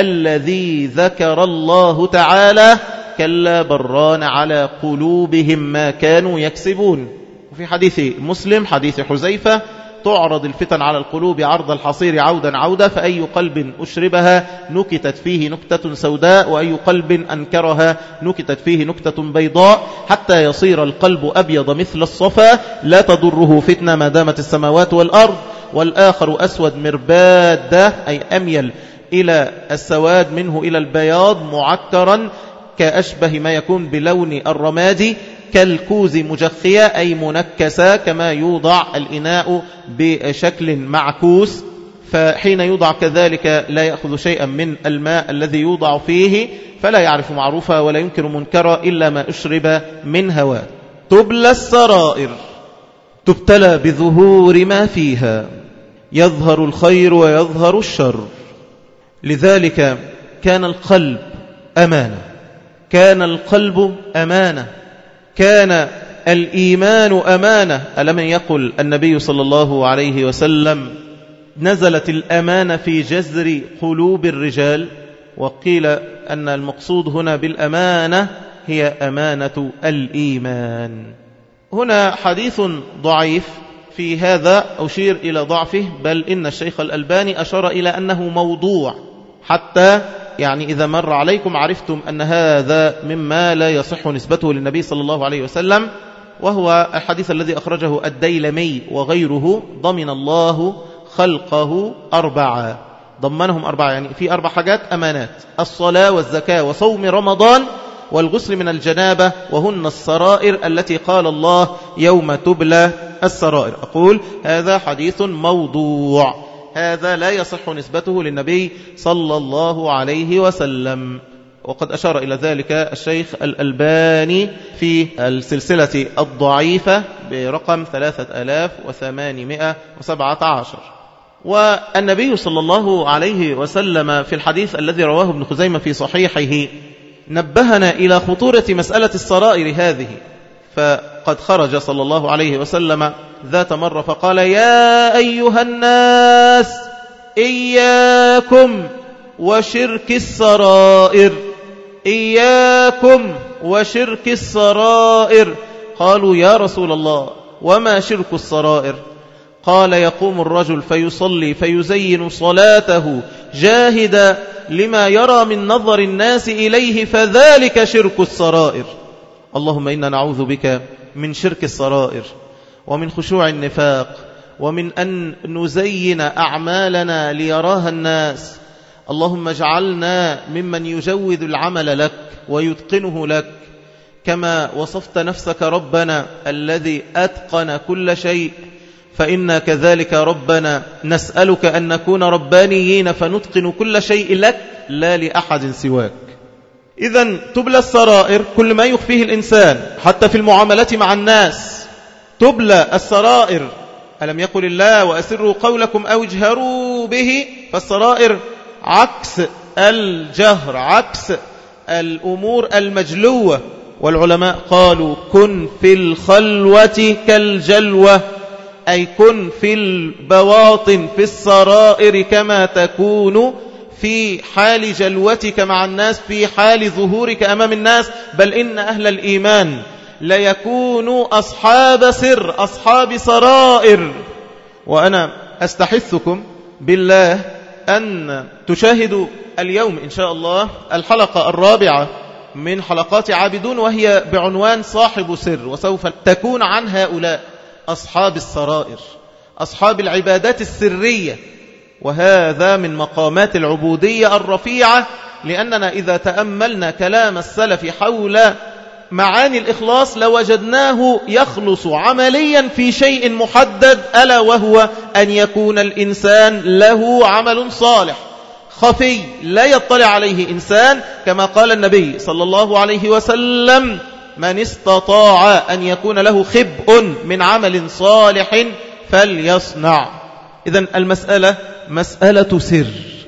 A: الذي ذكر الله تعالى كلا بران على قلوبهم ما كانوا يكسبون. وفي حديث مسلم حديث حذيفة تعرض الفتن على القلوب عرض الحصير عودا عودا، فأي قلب أشربها نكتت فيه نكتة سوداء، وأي قلب أنكرها نكتت فيه نكتة بيضاء، حتى يصير القلب أبيض مثل الصفا لا تضره فتنة ما دامت السماوات والأرض، والآخر أسود مرباد أي أميل إلى السواد منه إلى البياض معكرا كأشبه ما يكون بلون الرماد، كالكوز مجخية أي منكسة، كما يوضع الإناء بشكل معكوس، فحين يوضع كذلك لا يأخذ شيئا من الماء الذي يوضع فيه، فلا يعرف معروفا ولا ينكر منكرا إلا ما أشرب من هواء. تبلى السرائر، تبتلى بظهور ما فيها، يظهر الخير ويظهر الشر. لذلك كان القلب أمانة، كان القلب أمانة، كان الإيمان أمانة. ألم يقل النبي صلى الله عليه وسلم نزلت الأمانة في جذر قلوب الرجال؟ وقيل أن المقصود هنا بالأمانة هي أمانة الإيمان. هنا حديث ضعيف في هذا أشير إلى ضعفه، بل إن الشيخ الألباني أشار إلى أنه موضوع حتى يعني إذا مر عليكم عرفتم أن هذا مما لا يصح نسبته للنبي صلى الله عليه وسلم، وهو الحديث الذي أخرجه الديلمي وغيره: ضمن الله خلقه 4، ضمنهم 4 يعني في 4 حاجات أمانات: الصلاة والزكاة وصوم رمضان والغسل من الجنابة، وهن السرائر التي قال الله يوم تبلى السرائر. أقول هذا حديث موضوع، هذا لا يصح نسبته للنبي صلى الله عليه وسلم، وقد أشار إلى ذلك الشيخ الألباني في السلسلة الضعيفة برقم 3817. والنبي صلى الله عليه وسلم في الحديث الذي رواه ابن خزيمة في صحيحه نبهنا إلى خطورة مسألة السرائر هذه، فقد خرج صلى الله عليه وسلم ذات مرة فقال: يا أيها الناس إياكم وشرك السرائر، إياكم وشرك السرائر. قالوا: يا رسول الله وما شرك السرائر؟ قال: يقوم الرجل فيصلي فيزين صلاته جاهدا لما يرى من نظر الناس إليه، فذلك شرك السرائر. اللهم إنا نعوذ بك من شرك السرائر ومن خشوع النفاق ومن أن نزين أعمالنا ليراها الناس. اللهم اجعلنا ممن يجود العمل لك ويتقنه لك، كما وصفت نفسك ربنا الذي أتقن كل شيء، فإنا كذلك ربنا نسألك أن نكون ربانيين فنتقن كل شيء لك لا لأحد سواك. إذن تبلى السرائر كل ما يخفيه الإنسان حتى في المعاملة مع الناس، تبلى السرائر. ألم يقل الله: وأسروا قولكم أو اجهروا به؟ فالسرائر عكس الجهر، عكس الأمور المجلوة. والعلماء قالوا: كن في الخلوة كالجلوة، أي كن في البواطن في السرائر كما تكون في حال جلوتك مع الناس، في حال ظهورك أمام الناس. بل إن أهل الإيمان ليكونوا أصحاب سر، أصحاب سرائر. وأنا أستحثكم بالله أن تشاهدوا اليوم إن شاء الله الحلقة 4 من حلقات عابدون، وهي بعنوان صاحب سر، وسوف تكون عن هؤلاء أصحاب السرائر، أصحاب العبادات السرية. وهذا من مقامات العبودية الرفيعة، لأننا إذا تأملنا كلام السلف حول معاني الإخلاص لوجدناه يخلص عمليا في شيء محدد، ألا وهو أن يكون الإنسان له عمل صالح خفي لا يطلع عليه إنسان، كما قال النبي صلى الله عليه وسلم: من استطاع أن يكون له خبء من عمل صالح فليصنع. إذن المسألة مسألة سر،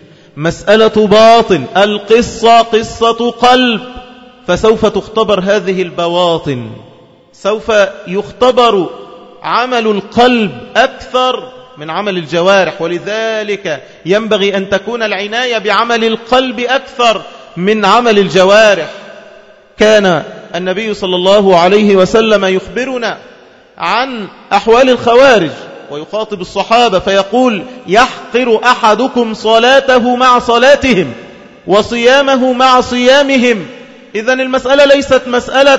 A: مسألة باطن، القصة قصة قلب، فسوف تختبر هذه البواطن، سوف يختبر عمل القلب أكثر من عمل الجوارح. ولذلك ينبغي أن تكون العناية بعمل القلب أكثر من عمل الجوارح. كان النبي صلى الله عليه وسلم يخبرنا عن أحوال الخوارج ويخاطب الصحابة فيقول: يحقر أحدكم صلاته مع صلاتهم وصيامه مع صيامهم. إذن المسألة ليست مسألة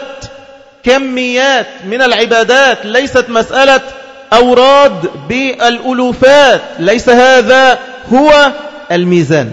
A: كميات من العبادات، ليست مسألة أوراد بالألوفات، ليس هذا هو الميزان،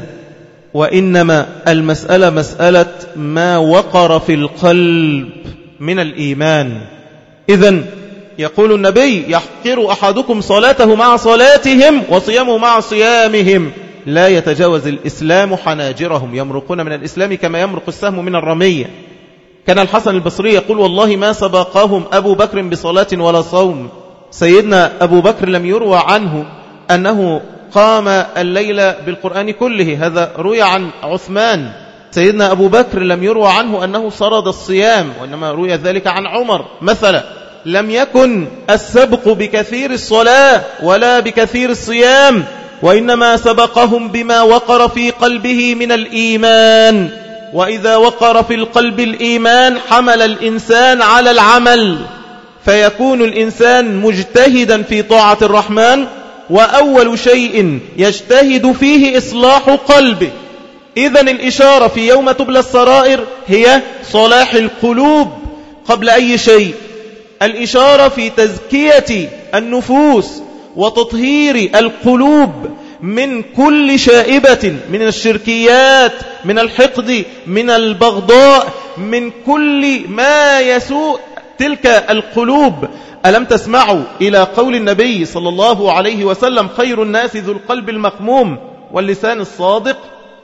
A: وإنما المسألة مسألة ما وقر في القلب من الإيمان. إذن يقول النبي: يحقر أحدكم صلاته مع صلاتهم وصيامه مع صيامهم، لا يتجاوز الإسلام حناجرهم، يمرقون من الإسلام كما يمرق السهم من الرمية. كان الحسن البصري يقول: والله ما سبقهم أبو بكر بصلاة ولا صوم. سيدنا أبو بكر لم يروى عنه أنه قام الليل بالقرآن كله، هذا روي عن عثمان. سيدنا أبو بكر لم يروى عنه أنه سرد الصيام، وإنما روي ذلك عن عمر مثلا. لم يكن السبق بكثير الصلاة ولا بكثير الصيام، وإنما سبقهم بما وقر في قلبه من الإيمان. وإذا وقر في القلب الإيمان حمل الإنسان على العمل، فيكون الإنسان مجتهدا في طاعة الرحمن، وأول شيء يجتهد فيه إصلاح قلبه. إذن الإشارة في يوم تبلى السرائر هي صلاح القلوب قبل أي شيء، الإشارة في تزكية النفوس وتطهير القلوب من كل شائبة، من الشركيات، من الحقد، من البغضاء، من كل ما يسوء تلك القلوب. ألم تسمعوا إلى قول النبي صلى الله عليه وسلم: خير الناس ذو القلب المخموم واللسان الصادق؟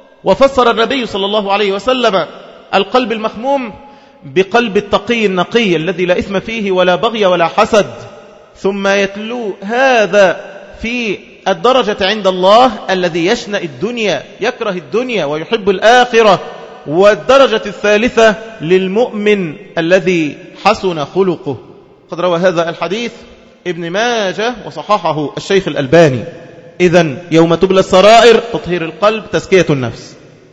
A: وفسر النبي صلى الله عليه وسلم القلب المخموم بقلب التقي النقي الذي لا إثم فيه ولا بغي ولا حسد. ثم يتلو هذا في الدرجة عند الله الذي يشنأ الدنيا، يكره الدنيا ويحب الآخرة. والدرجة الثالثة للمؤمن الذي حسن خلقه. قد روى هذا الحديث ابن ماجه وصححه الشيخ الألباني. إذن يوم تبلى السرائر تطهير القلب، تزكية النفس.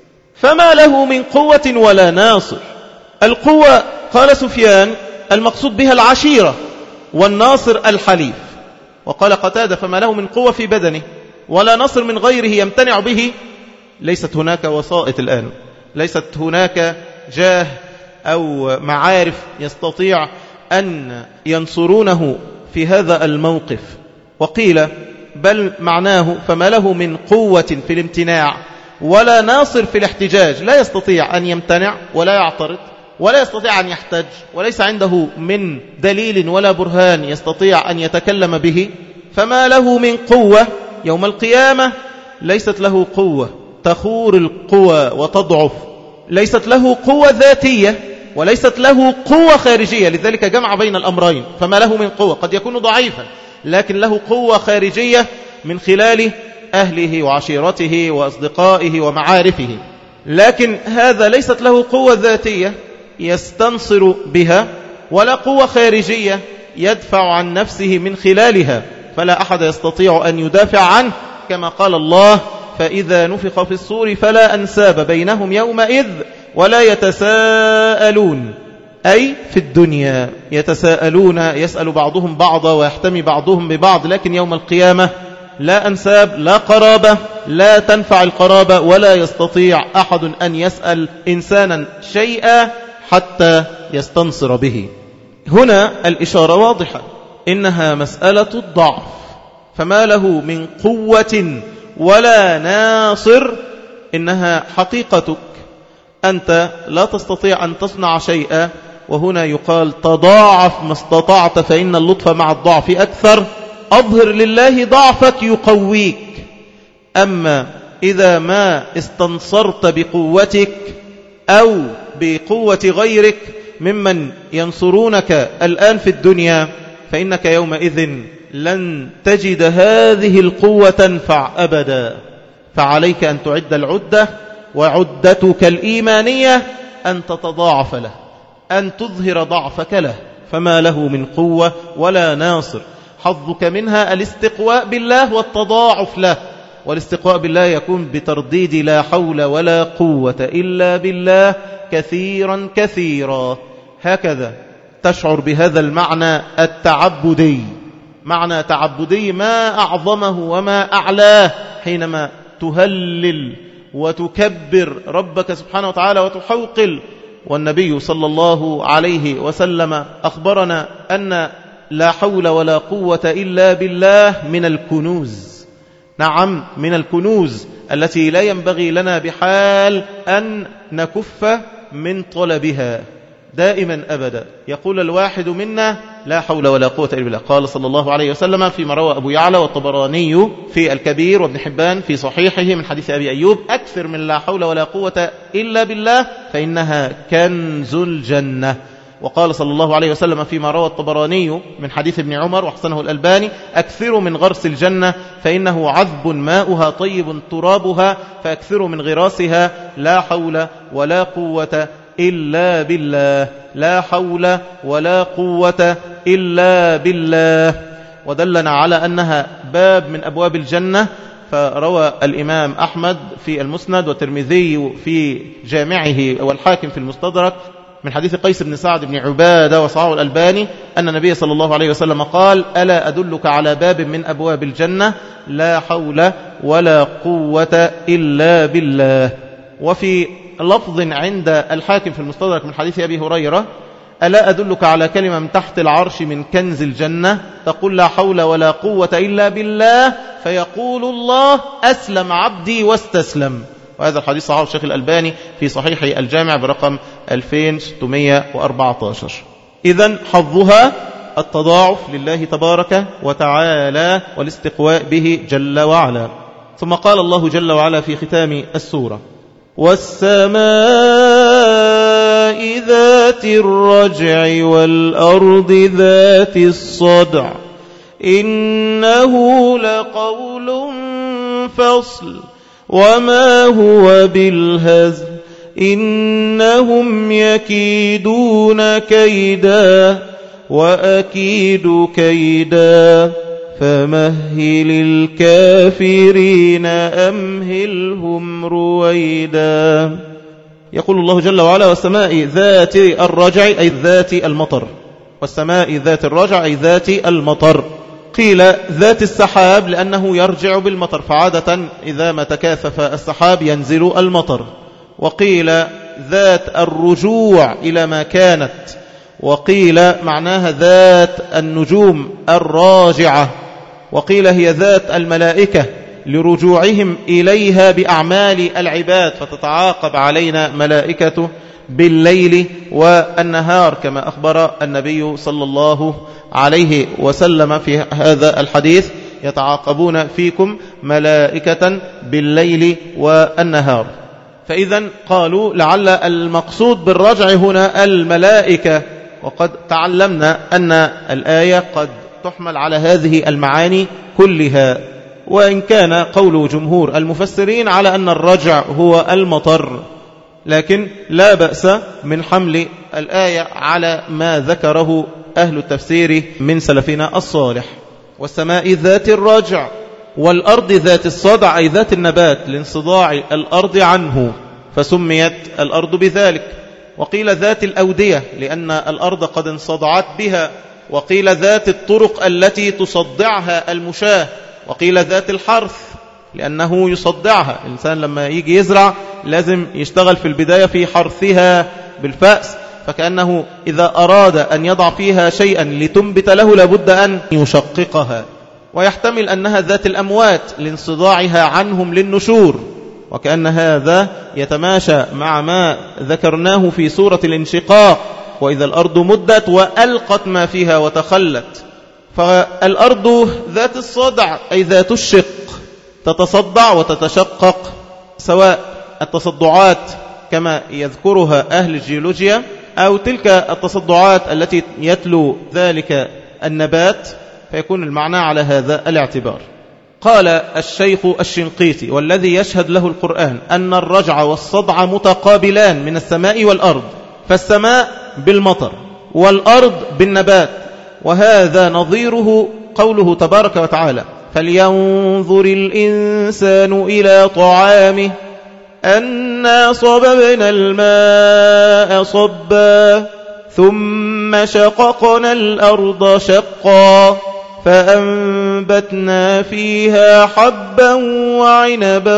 A: فما له من قوة ولا ناصر. القوة قال سفيان المقصود بها العشيرة، والناصر الحليف. وقال قتادة: فما له من قوة في بدنه ولا ناصر من غيره يمتنع به. ليست هناك وسائط الآن، ليست هناك جاه أو معارف يستطيع أن ينصرونه في هذا الموقف. وقيل بل معناه فما له من قوة في الامتناع ولا ناصر في الاحتجاج، لا يستطيع أن يمتنع ولا يعترض ولا يستطيع أن يحتج، وليس عنده من دليل ولا برهان يستطيع أن يتكلم به. فما له من قوة يوم القيامة، ليست له قوة تخور القوى وتضعف، ليست له قوة ذاتية وليست له قوة خارجية. لذلك جمع بين الأمرين. فما له من قوة قد يكون ضعيفا، لكن له قوة خارجية من خلال أهله وعشيرته وأصدقائه ومعارفه. لكن هذا ليست له قوة ذاتية يستنصر بها، ولا قوة خارجية يدفع عن نفسه من خلالها، فلا أحد يستطيع أن يدافع عنه. كما قال الله: فإذا نفخ في الصور فلا أنساب بينهم يومئذ ولا يتساءلون. أي في الدنيا يتساءلون، يسأل بعضهم بعضا ويحتمي بعضهم ببعض، لكن يوم القيامة لا أنساب، لا قرابة، لا تنفع القرابة، ولا يستطيع أحد أن يسأل إنسانا شيئا حتى يستنصر به. هنا الإشارة واضحة، إنها مسألة الضعف. فما له من قوة ولا ناصر، إنها حقيقتك، أنت لا تستطيع أن تصنع شيئا. وهنا يقال: تضاعف ما استطعت فإن اللطف مع الضعف أكثر. أظهر لله ضعفك يقويك. أما إذا ما استنصرت بقوتك أو بقوة غيرك ممن ينصرونك الآن في الدنيا، فإنك يومئذ لن تجد هذه القوة تنفع أبدا. فعليك أن تعد العدة، وعدتك الإيمانية أن تتضاعف له، أن تظهر ضعفك له. فما له من قوة ولا ناصر. حظك منها الاستقواء بالله والتضاعف له. والاستقواء بالله يكون بترديد لا حول ولا قوة إلا بالله كثيرا كثيرا. هكذا تشعر بهذا المعنى التعبدي. معنى تعبدي ما أعظمه وما أعلاه حينما تهلل وتكبر ربك سبحانه وتعالى وتحوقل. والنبي صلى الله عليه وسلم أخبرنا أن لا حول ولا قوة إلا بالله من الكنوز. نعم، من الكنوز التي لا ينبغي لنا بحال أن نكف من طلبها دائما أبدا. يقول الواحد منا: لا حول ولا قوة إلا بالله. قال صلى الله عليه وسلم فيما روى أبو يعلى والطبراني في الكبير وابن حبان في صحيحه من حديث أبي أيوب: أكثر من لا حول ولا قوة إلا بالله فإنها كنز الجنة. وقال صلى الله عليه وسلم فيما روى الطبراني من حديث ابن عمر وحسنه الألباني: أكثر من غرس الجنة فإنه عذب ماؤها طيب ترابها فأكثر من غراسها لا حول ولا قوة إلا بالله. لا حول ولا قوة إلا بالله. ودلنا على أنها باب من أبواب الجنة. فروى الإمام أحمد في المسند والترمذي في جامعه والحاكم في المستدرك من حديث قيس بن سعد بن عبادة وصححه الألباني أن النبي صلى الله عليه وسلم قال: ألا أدلك على باب من أبواب الجنة لا حول ولا قوة إلا بالله. وفي لفظ عند الحاكم في المستدرك من حديث أبي هريرة: ألا أدلك على كلمة من تحت العرش من كنز الجنة، تقول لا حول ولا قوة إلا بالله، فيقول الله: أسلم عبدي واستسلم. وهذا الحديث صححه الشيخ الألباني في صحيح الجامع برقم 2614. إذن حظها التضاعف لله تبارك وتعالى والاستقواء به جل وعلا. ثم قال الله جل وعلا في ختام السورة: والسماء ذات الرجع والأرض ذات الصدع إنه لقول فصل وما هو بالهزل إنهم يكيدون كيدا وأكيد كيدا فمهل الكافرين أمهلهم رويدا. يقول الله جل وعلا: والسماء ذات الرجع أي ذات المطر، والسماء ذات الرجع أي ذات المطر. قيل ذات السحاب لأنه يرجع بالمطر، فعادة إذا ما تكاثف السحاب ينزل المطر. وقيل ذات الرجوع إلى ما كانت، وقيل معناها ذات النجوم الراجعة، وقيل هي ذات الملائكة لرجوعهم إليها بأعمال العباد، فتتعاقب علينا ملائكته بالليل والنهار كما أخبر النبي صلى الله عليه وسلم في هذا الحديث: يتعاقبون فيكم ملائكة بالليل والنهار. فإذا قالوا لعل المقصود بالرجع هنا الملائكة، وقد تعلمنا أن الآية قد تحمل على هذه المعاني كلها، وإن كان قول جمهور المفسرين على أن الرجع هو المطر، لكن لا بأس من حمل الآية على ما ذكره أهل التفسير من سلفنا الصالح. والسماء ذات الرجع والأرض ذات الصدع أي ذات النبات لانصداع الأرض عنه، فسميت الأرض بذلك. وقيل ذات الأودية لأن الأرض قد انصدعت بها، وقيل ذات الطرق التي تصدعها المشاة، وقيل ذات الحرث لأنه يصدعها. الإنسان لما يجي يزرع لازم يشتغل في البداية في حرثها بالفأس، فكأنه إذا أراد أن يضع فيها شيئا لتنبت له لابد أن يشققها. ويحتمل أنها ذات الأموات لانصداعها عنهم للنشور، وكأن هذا يتماشى مع ما ذكرناه في سورة الانشقاق: وإذا الأرض مدت وألقت ما فيها وتخلت. فالأرض ذات الصدع أي ذات الشق، تتصدع وتتشقق، سواء التصدعات كما يذكرها أهل الجيولوجيا أو تلك التصدعات التي يتلو ذلك النبات، فيكون المعنى على هذا الاعتبار. قال الشيخ الشنقيطي: والذي يشهد له القرآن أن الرجع والصدع متقابلان من السماء والأرض، فالسماء بالمطر والأرض بالنبات، وهذا نظيره قوله تبارك وتعالى: فلينظر الإنسان إلى طعامه أنا صببنا الماء صبا ثم شققنا الأرض شقا فأنبتنا فيها حبا وعنبا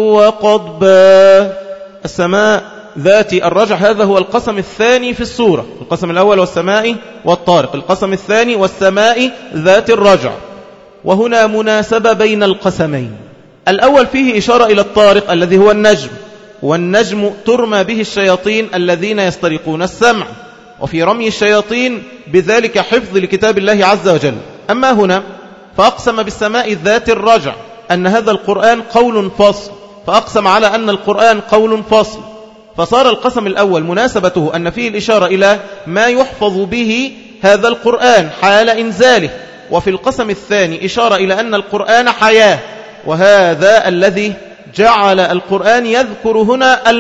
A: وقضبا. السماء ذات الرجع هذا هو القسم الثاني في السورة. القسم الأول والسماء والطارق، القسم الثاني والسماء ذات الرجع. وهنا مناسبة بين القسمين. الأول فيه إشارة إلى الطارق الذي هو النجم، والنجم ترمى به الشياطين الذين يسترقون السمع، وفي رمي الشياطين بذلك حفظ لكتاب الله عز وجل. أما هنا فأقسم بالسماء ذات الرجع أن هذا القرآن قول فصل، فأقسم على أن القرآن قول فصل، فصار القسم الأول مناسبته أن فيه الإشارة إلى ما يحفظ به هذا القرآن حال إنزاله، وفي القسم الثاني إشارة إلى أن القرآن حياة، وهذا الذي جعل القرآن يذكر هنا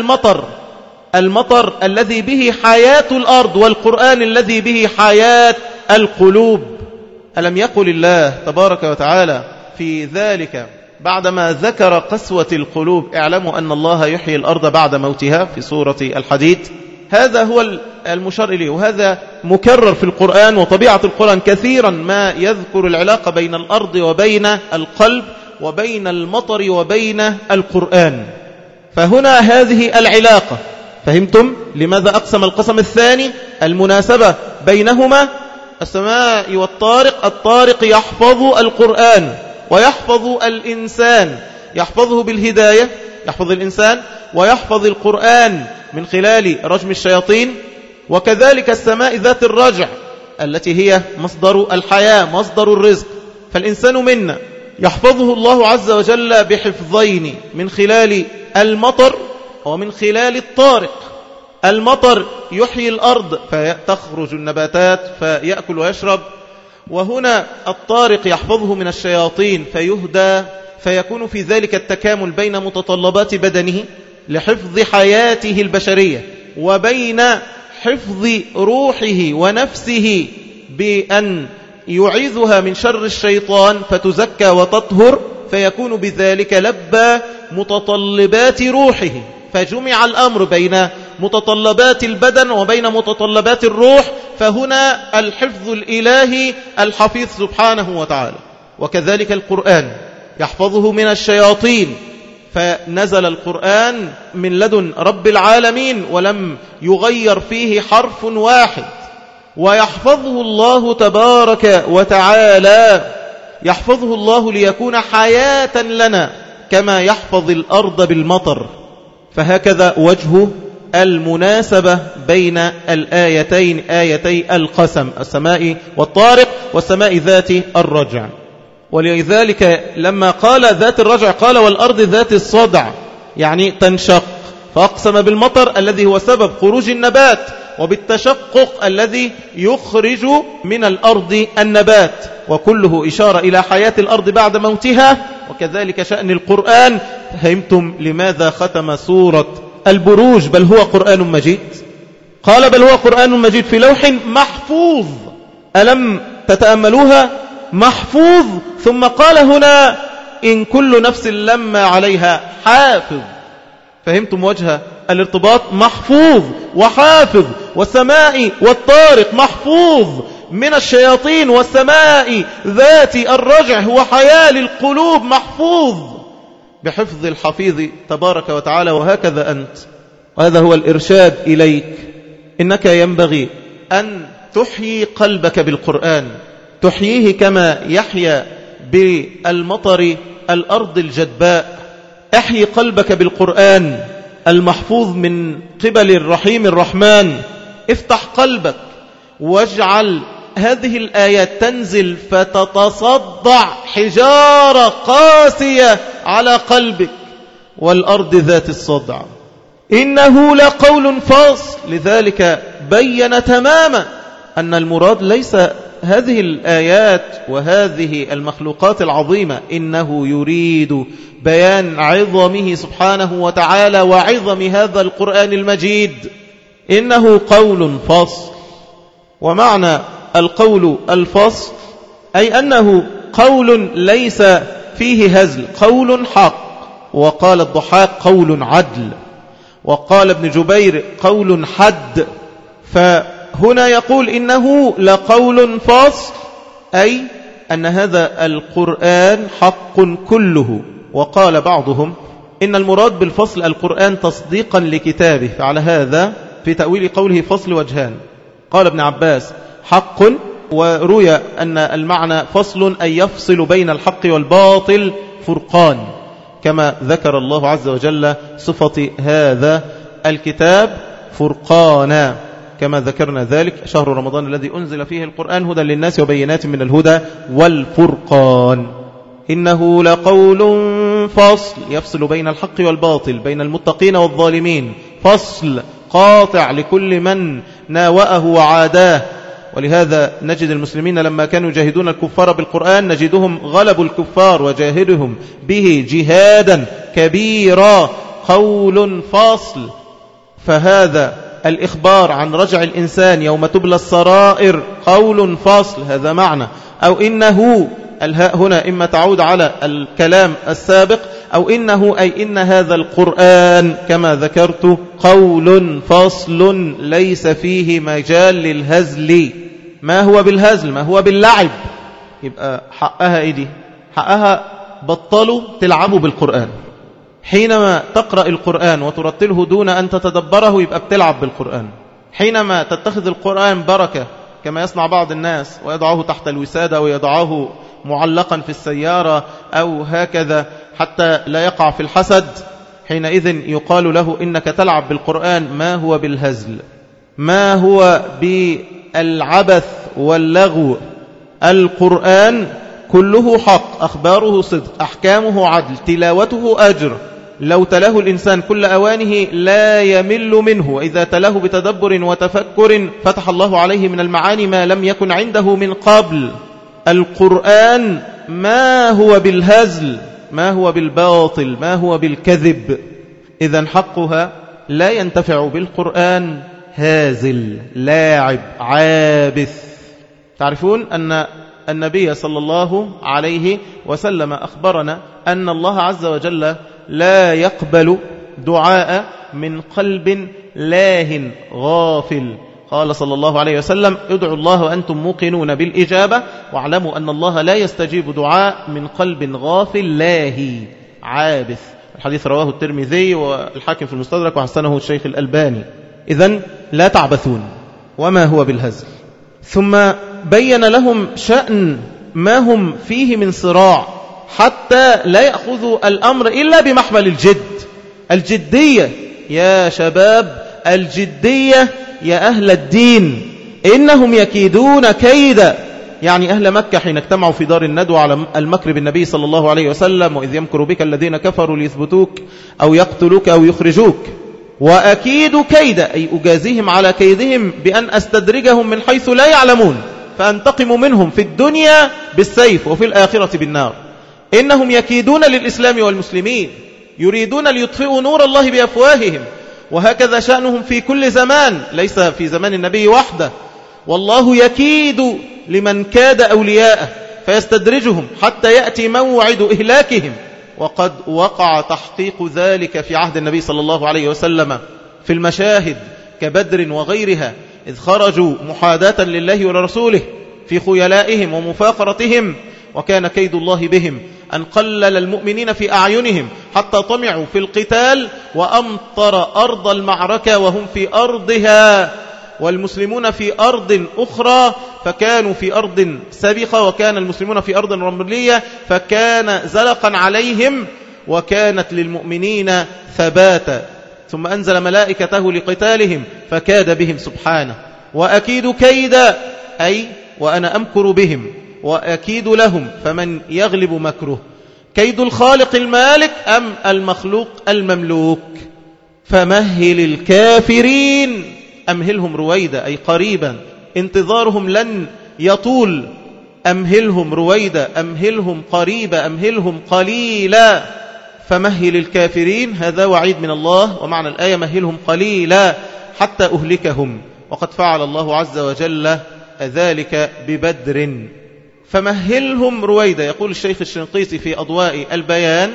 A: المطر الذي به حياة الأرض، والقرآن الذي به حياة القلوب. ألم يقل الله تبارك وتعالى في ذلك بعدما ذكر قسوة القلوب: اعلموا أن الله يحيي الأرض بعد موتها، في سورة الحديد. هذا هو المشار إليه، وهذا مكرر في القرآن. وطبيعة القرآن كثيرا ما يذكر العلاقة بين الأرض وبين القلب، وبين المطر وبين القرآن. فهنا هذه العلاقة. فهمتم لماذا أقسم القسم الثاني؟ المناسبة بينهما. السماء والطارق، الطارق يحفظ القرآن ويحفظ الإنسان، يحفظه بالهداية، يحفظ الإنسان ويحفظ القرآن من خلال رجم الشياطين. وكذلك السماء ذات الرجع التي هي مصدر الحياة، مصدر الرزق. فالإنسان منا يحفظه الله عز وجل بحفظين، من خلال المطر ومن خلال الطارق. المطر يحيي الأرض فتخرج النباتات فيأكل ويشرب، وهنا الطارق يحفظه من الشياطين فيهدى، فيكون في ذلك التكامل بين متطلبات بدنه لحفظ حياته البشرية وبين حفظ روحه ونفسه بأن يعيذها من شر الشيطان فتزكى وتطهر، فيكون بذلك لبى متطلبات روحه. فجمع الأمر بين متطلبات البدن وبين متطلبات الروح، فهنا الحفظ الإلهي الحفيظ سبحانه وتعالى. وكذلك القرآن يحفظه من الشياطين، فنزل القرآن من لدن رب العالمين ولم يغير فيه حرف واحد. ويحفظه الله تبارك وتعالى، يحفظه الله ليكون حياة لنا كما يحفظ الأرض بالمطر. فهكذا وجه المناسبة بين الآيتين، آيتي القسم، السماء والطارق والسماء ذات الرجع. ولذلك لما قال ذات الرجع قال والأرض ذات الصدع، يعني تنشق. فأقسم بالمطر الذي هو سبب خروج النبات، وبالتشقق الذي يخرج من الأرض النبات، وكله إشارة إلى حياة الأرض بعد موتها. وكذلك شأن القرآن. فهمتم لماذا ختم سورة البروج بل هو قرآن مجيد؟ قال بل هو قرآن مجيد في لوح محفوظ. ألم تتأملوها؟ محفوظ. ثم قال هنا إن كل نفس لما عليها حافظ. فهمتم وجه الارتباط؟ محفوظ وحافظ. والسماء والطارق محفوظ من الشياطين، والسماء ذات الرجع هو حياة للقلوب محفوظ بحفظ الحفيظ تبارك وتعالى. وهكذا أنت، وهذا هو الإرشاد إليك، إنك ينبغي أن تحيي قلبك بالقرآن، تحييه كما يحيى بالمطر الأرض الجدباء. احيي قلبك بالقرآن المحفوظ من قبل الرحيم الرحمن. افتح قلبك واجعل هذه الآيات تنزل فتتصدع حجارة قاسية على قلبك. والأرض ذات الصدع إنه لقول فصل. لذلك بين تماما أن المراد ليس هذه الآيات وهذه المخلوقات العظيمة، إنه يريد بيان عظمه سبحانه وتعالى وعظم هذا القرآن المجيد. إنه قول فصل. ومعنى القول الفصل أي أنه قول ليس فيه هزل، قول حق. وقال الضحاك قول عدل، وقال ابن جبير قول حد. فهنا يقول إنه لقول فصل، أي أن هذا القرآن حق كله. وقال بعضهم إن المراد بالفصل القرآن تصديقا لكتابه. فعلى هذا في تأويل قوله فصل وجهان. قال ابن عباس حق، وروي أن المعنى فصل أي يفصل بين الحق والباطل، فرقان، كما ذكر الله عز وجل صفة هذا الكتاب فرقانا، كما ذكرنا ذلك شهر رمضان الذي أنزل فيه القرآن هدى للناس وبينات من الهدى والفرقان. إنه لقول فصل يفصل بين الحق والباطل، بين المتقين والظالمين، فصل قاطع لكل من ناوأه وعاداه. ولهذا نجد المسلمين لما كانوا يجاهدون الكفار بالقرآن نجدهم غلبوا الكفار وجاهدهم به جهادا كبيرا. قول فصل. فهذا الإخبار عن رجع الإنسان يوم تبلى السرائر قول فصل، هذا معنى. أو إنه، الهاء هنا إما تعود على الكلام السابق، أو إنه أي إن هذا القرآن كما ذكرت قول فصل ليس فيه مجال للهزل. ما هو بالهزل؟ ما هو باللعب. يبقى حقها إيه دي؟ حقها بطلوا تلعبوا بالقرآن. حينما تقرأ القرآن وترتله دون أن تتدبره يبقى بتلعب بالقرآن. حينما تتخذ القرآن بركة كما يصنع بعض الناس ويضعه تحت الوسادة ويضعه معلقا في السيارة أو هكذا حتى لا يقع في الحسد، حينئذ يقال له إنك تلعب بالقرآن. ما هو بالهزل، ما هو بالعبث واللغو. القرآن كله حق، أخباره صدق، أحكامه عدل، تلاوته أجر. لو تلاه الإنسان كل أوانه لا يمل منه، وإذا تلاه بتدبر وتفكر فتح الله عليه من المعاني ما لم يكن عنده من قبل. القرآن ما هو بالهزل، ما هو بالباطل، ما هو بالكذب. إذن حقها لا ينتفع بالقرآن هازل لاعب عابث. تعرفون أن النبي صلى الله عليه وسلم أخبرنا أن الله عز وجل لا يقبل دعاء من قلب لاه غافل. قال صلى الله عليه وسلم: ادعوا الله وأنتم موقنون بالإجابة، واعلموا أن الله لا يستجيب دعاء من قلب غافل لاهي عابث. الحديث رواه الترمذي والحاكم في المستدرك وحسنه الشيخ الألباني. إذن لا تعبثون وما هو بالهزل. ثم بين لهم شأن ما هم فيه من صراع حتى لا يأخذوا الأمر إلا بمحمل الجد. الجدية يا شباب، الجدية يا أهل الدين. إنهم يكيدون كيدا، يعني أهل مكة حين اجتمعوا في دار الندوة على المكر بالنبي صلى الله عليه وسلم: وإذ يمكر بك الذين كفروا ليثبتوك أو يقتلوك أو يخرجوك. وأكيد كيدا، أي أجازيهم على كيدهم بأن أستدرجهم من حيث لا يعلمون، فأنتقم منهم في الدنيا بالسيف وفي الآخرة بالنار. إنهم يكيدون للإسلام والمسلمين، يريدون ليطفئوا نور الله بأفواههم. وهكذا شأنهم في كل زمان، ليس في زمان النبي وحده. والله يكيد لمن كاد أولياءه فيستدرجهم حتى يأتي موعد إهلاكهم. وقد وقع تحقيق ذلك في عهد النبي صلى الله عليه وسلم في المشاهد كبدر وغيرها، إذ خرجوا محاداة لله ولرسوله في خيلائهم ومفاخرتهم، وكان كيد الله بهم أن قلل المؤمنين في أعينهم حتى طمعوا في القتال، وأمطر أرض المعركة وهم في أرضها، والمسلمون في أرض أخرى، فكانوا في أرض سابقة وكان المسلمون في أرض رملية، فكان زلقا عليهم وكانت للمؤمنين ثباتا. ثم أنزل ملائكته لقتالهم فكاد بهم سبحانه. وأكيد كيدا، أي وأنا أمكر بهم وأكيد لهم، فمن يغلب مكره؟ كيد الخالق المالك أم المخلوق المملوك؟ فمهل الكافرين أمهلهم رويدا، أي قريبا، انتظارهم لن يطول. أمهلهم رويدا، أمهلهم قريبا، أمهلهم قليلا. فمهل الكافرين، هذا وعيد من الله، ومعنى الآية مهلهم قليلا حتى أهلكهم. وقد فعل الله عز وجل ذلك ببدر. فمهلهم رويدا. يقول الشيخ الشنقيطي في أضواء البيان: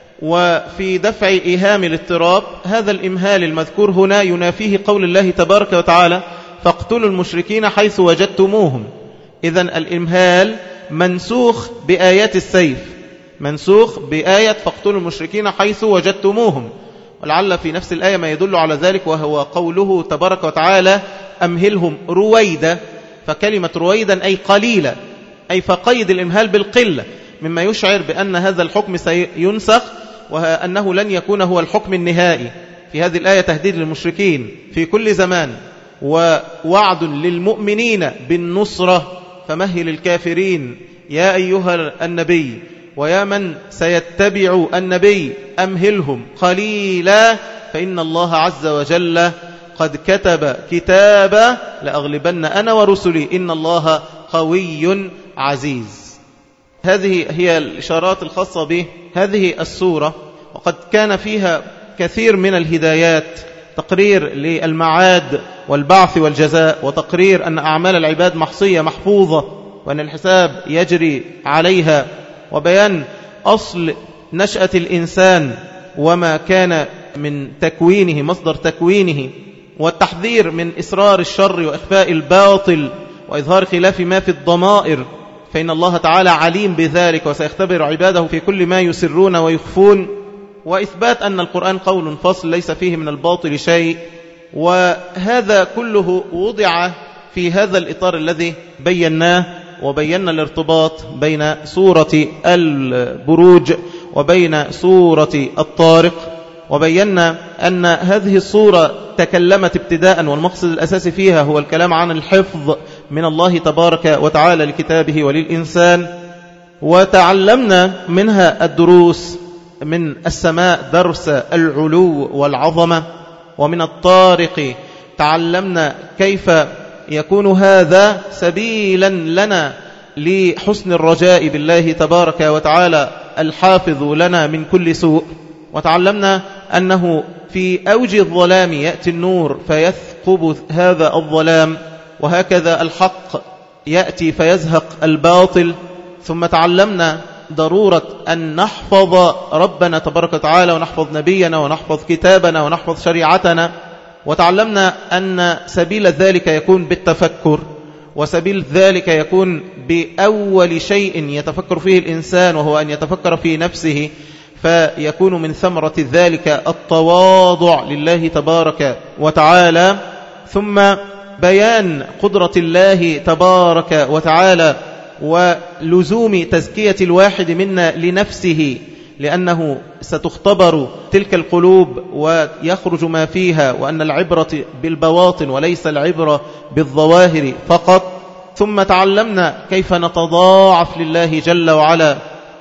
A: وفي دفع إيهام الاضطراب، هذا الإمهال المذكور هنا ينافيه قول الله تبارك وتعالى: فاقتلوا المشركين حيث وجدتموهم. إذن الإمهال منسوخ بآيات السيف، منسوخ بآية فاقتلوا المشركين حيث وجدتموهم. ولعل في نفس الآية ما يدل على ذلك، وهو قوله تبارك وتعالى: أمهلهم رويدا. فكلمة رويدا أي قليلا، أي فقيد الإمهال بالقلة، مما يشعر بأن هذا الحكم سينسخ وأنه لن يكون هو الحكم النهائي. في هذه الآية تهديد للمشركين في كل زمان ووعد للمؤمنين بالنصرة. فمهل الكافرين يا أيها النبي ويا من سيتبع النبي، أمهلهم قليلا، فإن الله عز وجل قد كتب كتابا لأغلبن أنا ورسلي إن الله قوي عزيز. هذه هي الإشارات الخاصة بهذه السورة، وقد كان فيها كثير من الهدايات، تقرير للمعاد والبعث والجزاء، وتقرير أن أعمال العباد محصية محفوظة وأن الحساب يجري عليها، وبيان أصل نشأة الإنسان وما كان من تكوينه، مصدر تكوينه، والتحذير من إسرار الشر وإخفاء الباطل وإظهار خلاف ما في الضمائر، فإن الله تعالى عليم بذلك وسيختبر عباده في كل ما يسرون ويخفون. وإثبات أن القرآن قول فصل ليس فيه من الباطل شيء. وهذا كله وضع في هذا الإطار الذي بيناه، وبينا الارتباط بين سورة البروج وبين سورة الطارق، وبينا أن هذه السورة تكلمت ابتداء والمقصد الأساسي فيها هو الكلام عن الحفظ من الله تبارك وتعالى لكتابه وللإنسان. وتعلمنا منها الدروس: من السماء درس العلو والعظمة، ومن الطارق تعلمنا كيف يكون هذا سبيلا لنا لحسن الرجاء بالله تبارك وتعالى الحافظ لنا من كل سوء. وتعلمنا أنه في أوج الظلام يأتي النور فيثقب هذا الظلام، وهكذا الحق يأتي فيزهق الباطل. ثم تعلمنا ضرورة أن نحفظ ربنا تبارك وتعالى، ونحفظ نبينا، ونحفظ كتابنا، ونحفظ شريعتنا. وتعلمنا أن سبيل ذلك يكون بالتفكر، وسبيل ذلك يكون بأول شيء يتفكر فيه الإنسان، وهو أن يتفكر في نفسه، فيكون من ثمرة ذلك التواضع لله تبارك وتعالى. ثم بيان قدرة الله تبارك وتعالى ولزوم تزكية الواحد منا لنفسه، لأنه ستختبر تلك القلوب ويخرج ما فيها، وأن العبرة بالبواطن وليس العبرة بالظواهر فقط. ثم تعلمنا كيف نتضاعف لله جل وعلا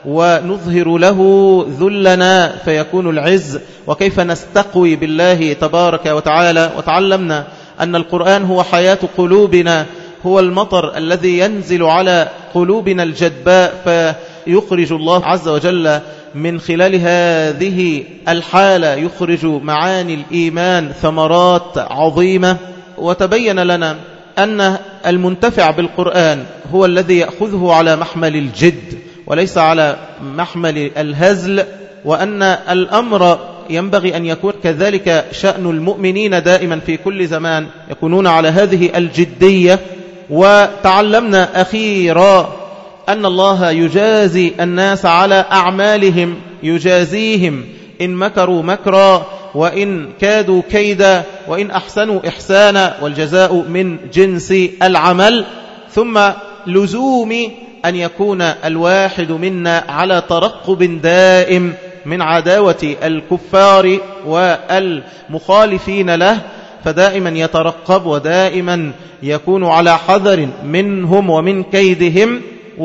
A: ونظهر له ذلنا فيكون العز، وكيف نستقوي بالله تبارك وتعالى. وتعلمنا أن القرآن هو حياة قلوبنا، هو المطر الذي ينزل على قلوبنا الجدباء فيخرج الله عز وجل من خلال هذه الحالة، يخرج معاني الإيمان ثمرات عظيمة. وتبين لنا أن المنتفع بالقرآن هو الذي يأخذه على محمل الجد وليس على محمل الهزل، وأن الأمر ينبغي أن يكون كذلك شأن المؤمنين دائما في كل زمان، يكونون على هذه الجدية. وتعلمنا أخيرا أن الله يجازي الناس على أعمالهم، يجازيهم إن مكروا مكرا وإن كادوا كيدا وإن أحسنوا إحسانا، والجزاء من جنس العمل. ثم لزوم أن يكون الواحد منا على ترقب دائم من عداوة الكفار والمخالفين له، فدائما يترقب ودائما يكون على حذر منهم ومن كيدهم.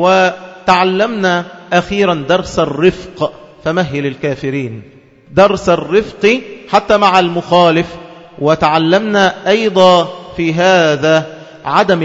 A: وتعلمنا أخيرا درس الرفق، فمهل الكافرين، درس الرفق حتى مع المخالف. وتعلمنا أيضا في هذا عدم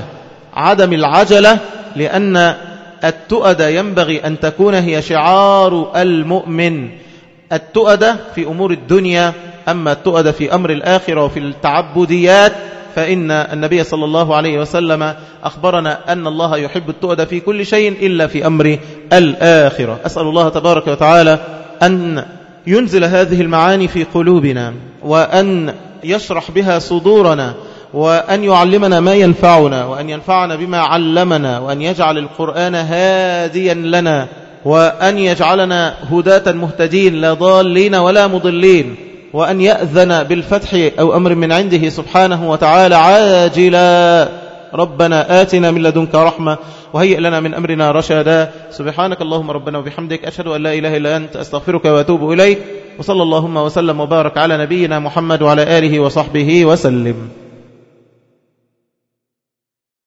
A: العجلة، لأن التؤدة ينبغي أن تكون هي شعار المؤمن، التؤدة في أمور الدنيا، أما التؤدة في أمر الآخرة وفي التعبديات فإن النبي صلى الله عليه وسلم أخبرنا أن الله يحب التؤدة في كل شيء إلا في أمر الآخرة. أسأل الله تبارك وتعالى أن ينزل هذه المعاني في قلوبنا، وأن يشرح بها صدورنا، وأن يعلمنا ما ينفعنا، وأن ينفعنا بما علمنا، وأن يجعل القرآن هاديا لنا، وأن يجعلنا هداة مهتدين لا ضالين ولا مضلين، وأن يأذن بالفتح أو أمر من عنده سبحانه وتعالى عاجلا. ربنا آتنا من لدنك رحمة وهيئ لنا من أمرنا رشدا. سبحانك اللهم ربنا وبحمدك، أشهد أن لا إله إلا أنت، أستغفرك وأتوب إليك. وصلى اللهم وسلم وبارك على نبينا محمد وعلى آله وصحبه وسلم.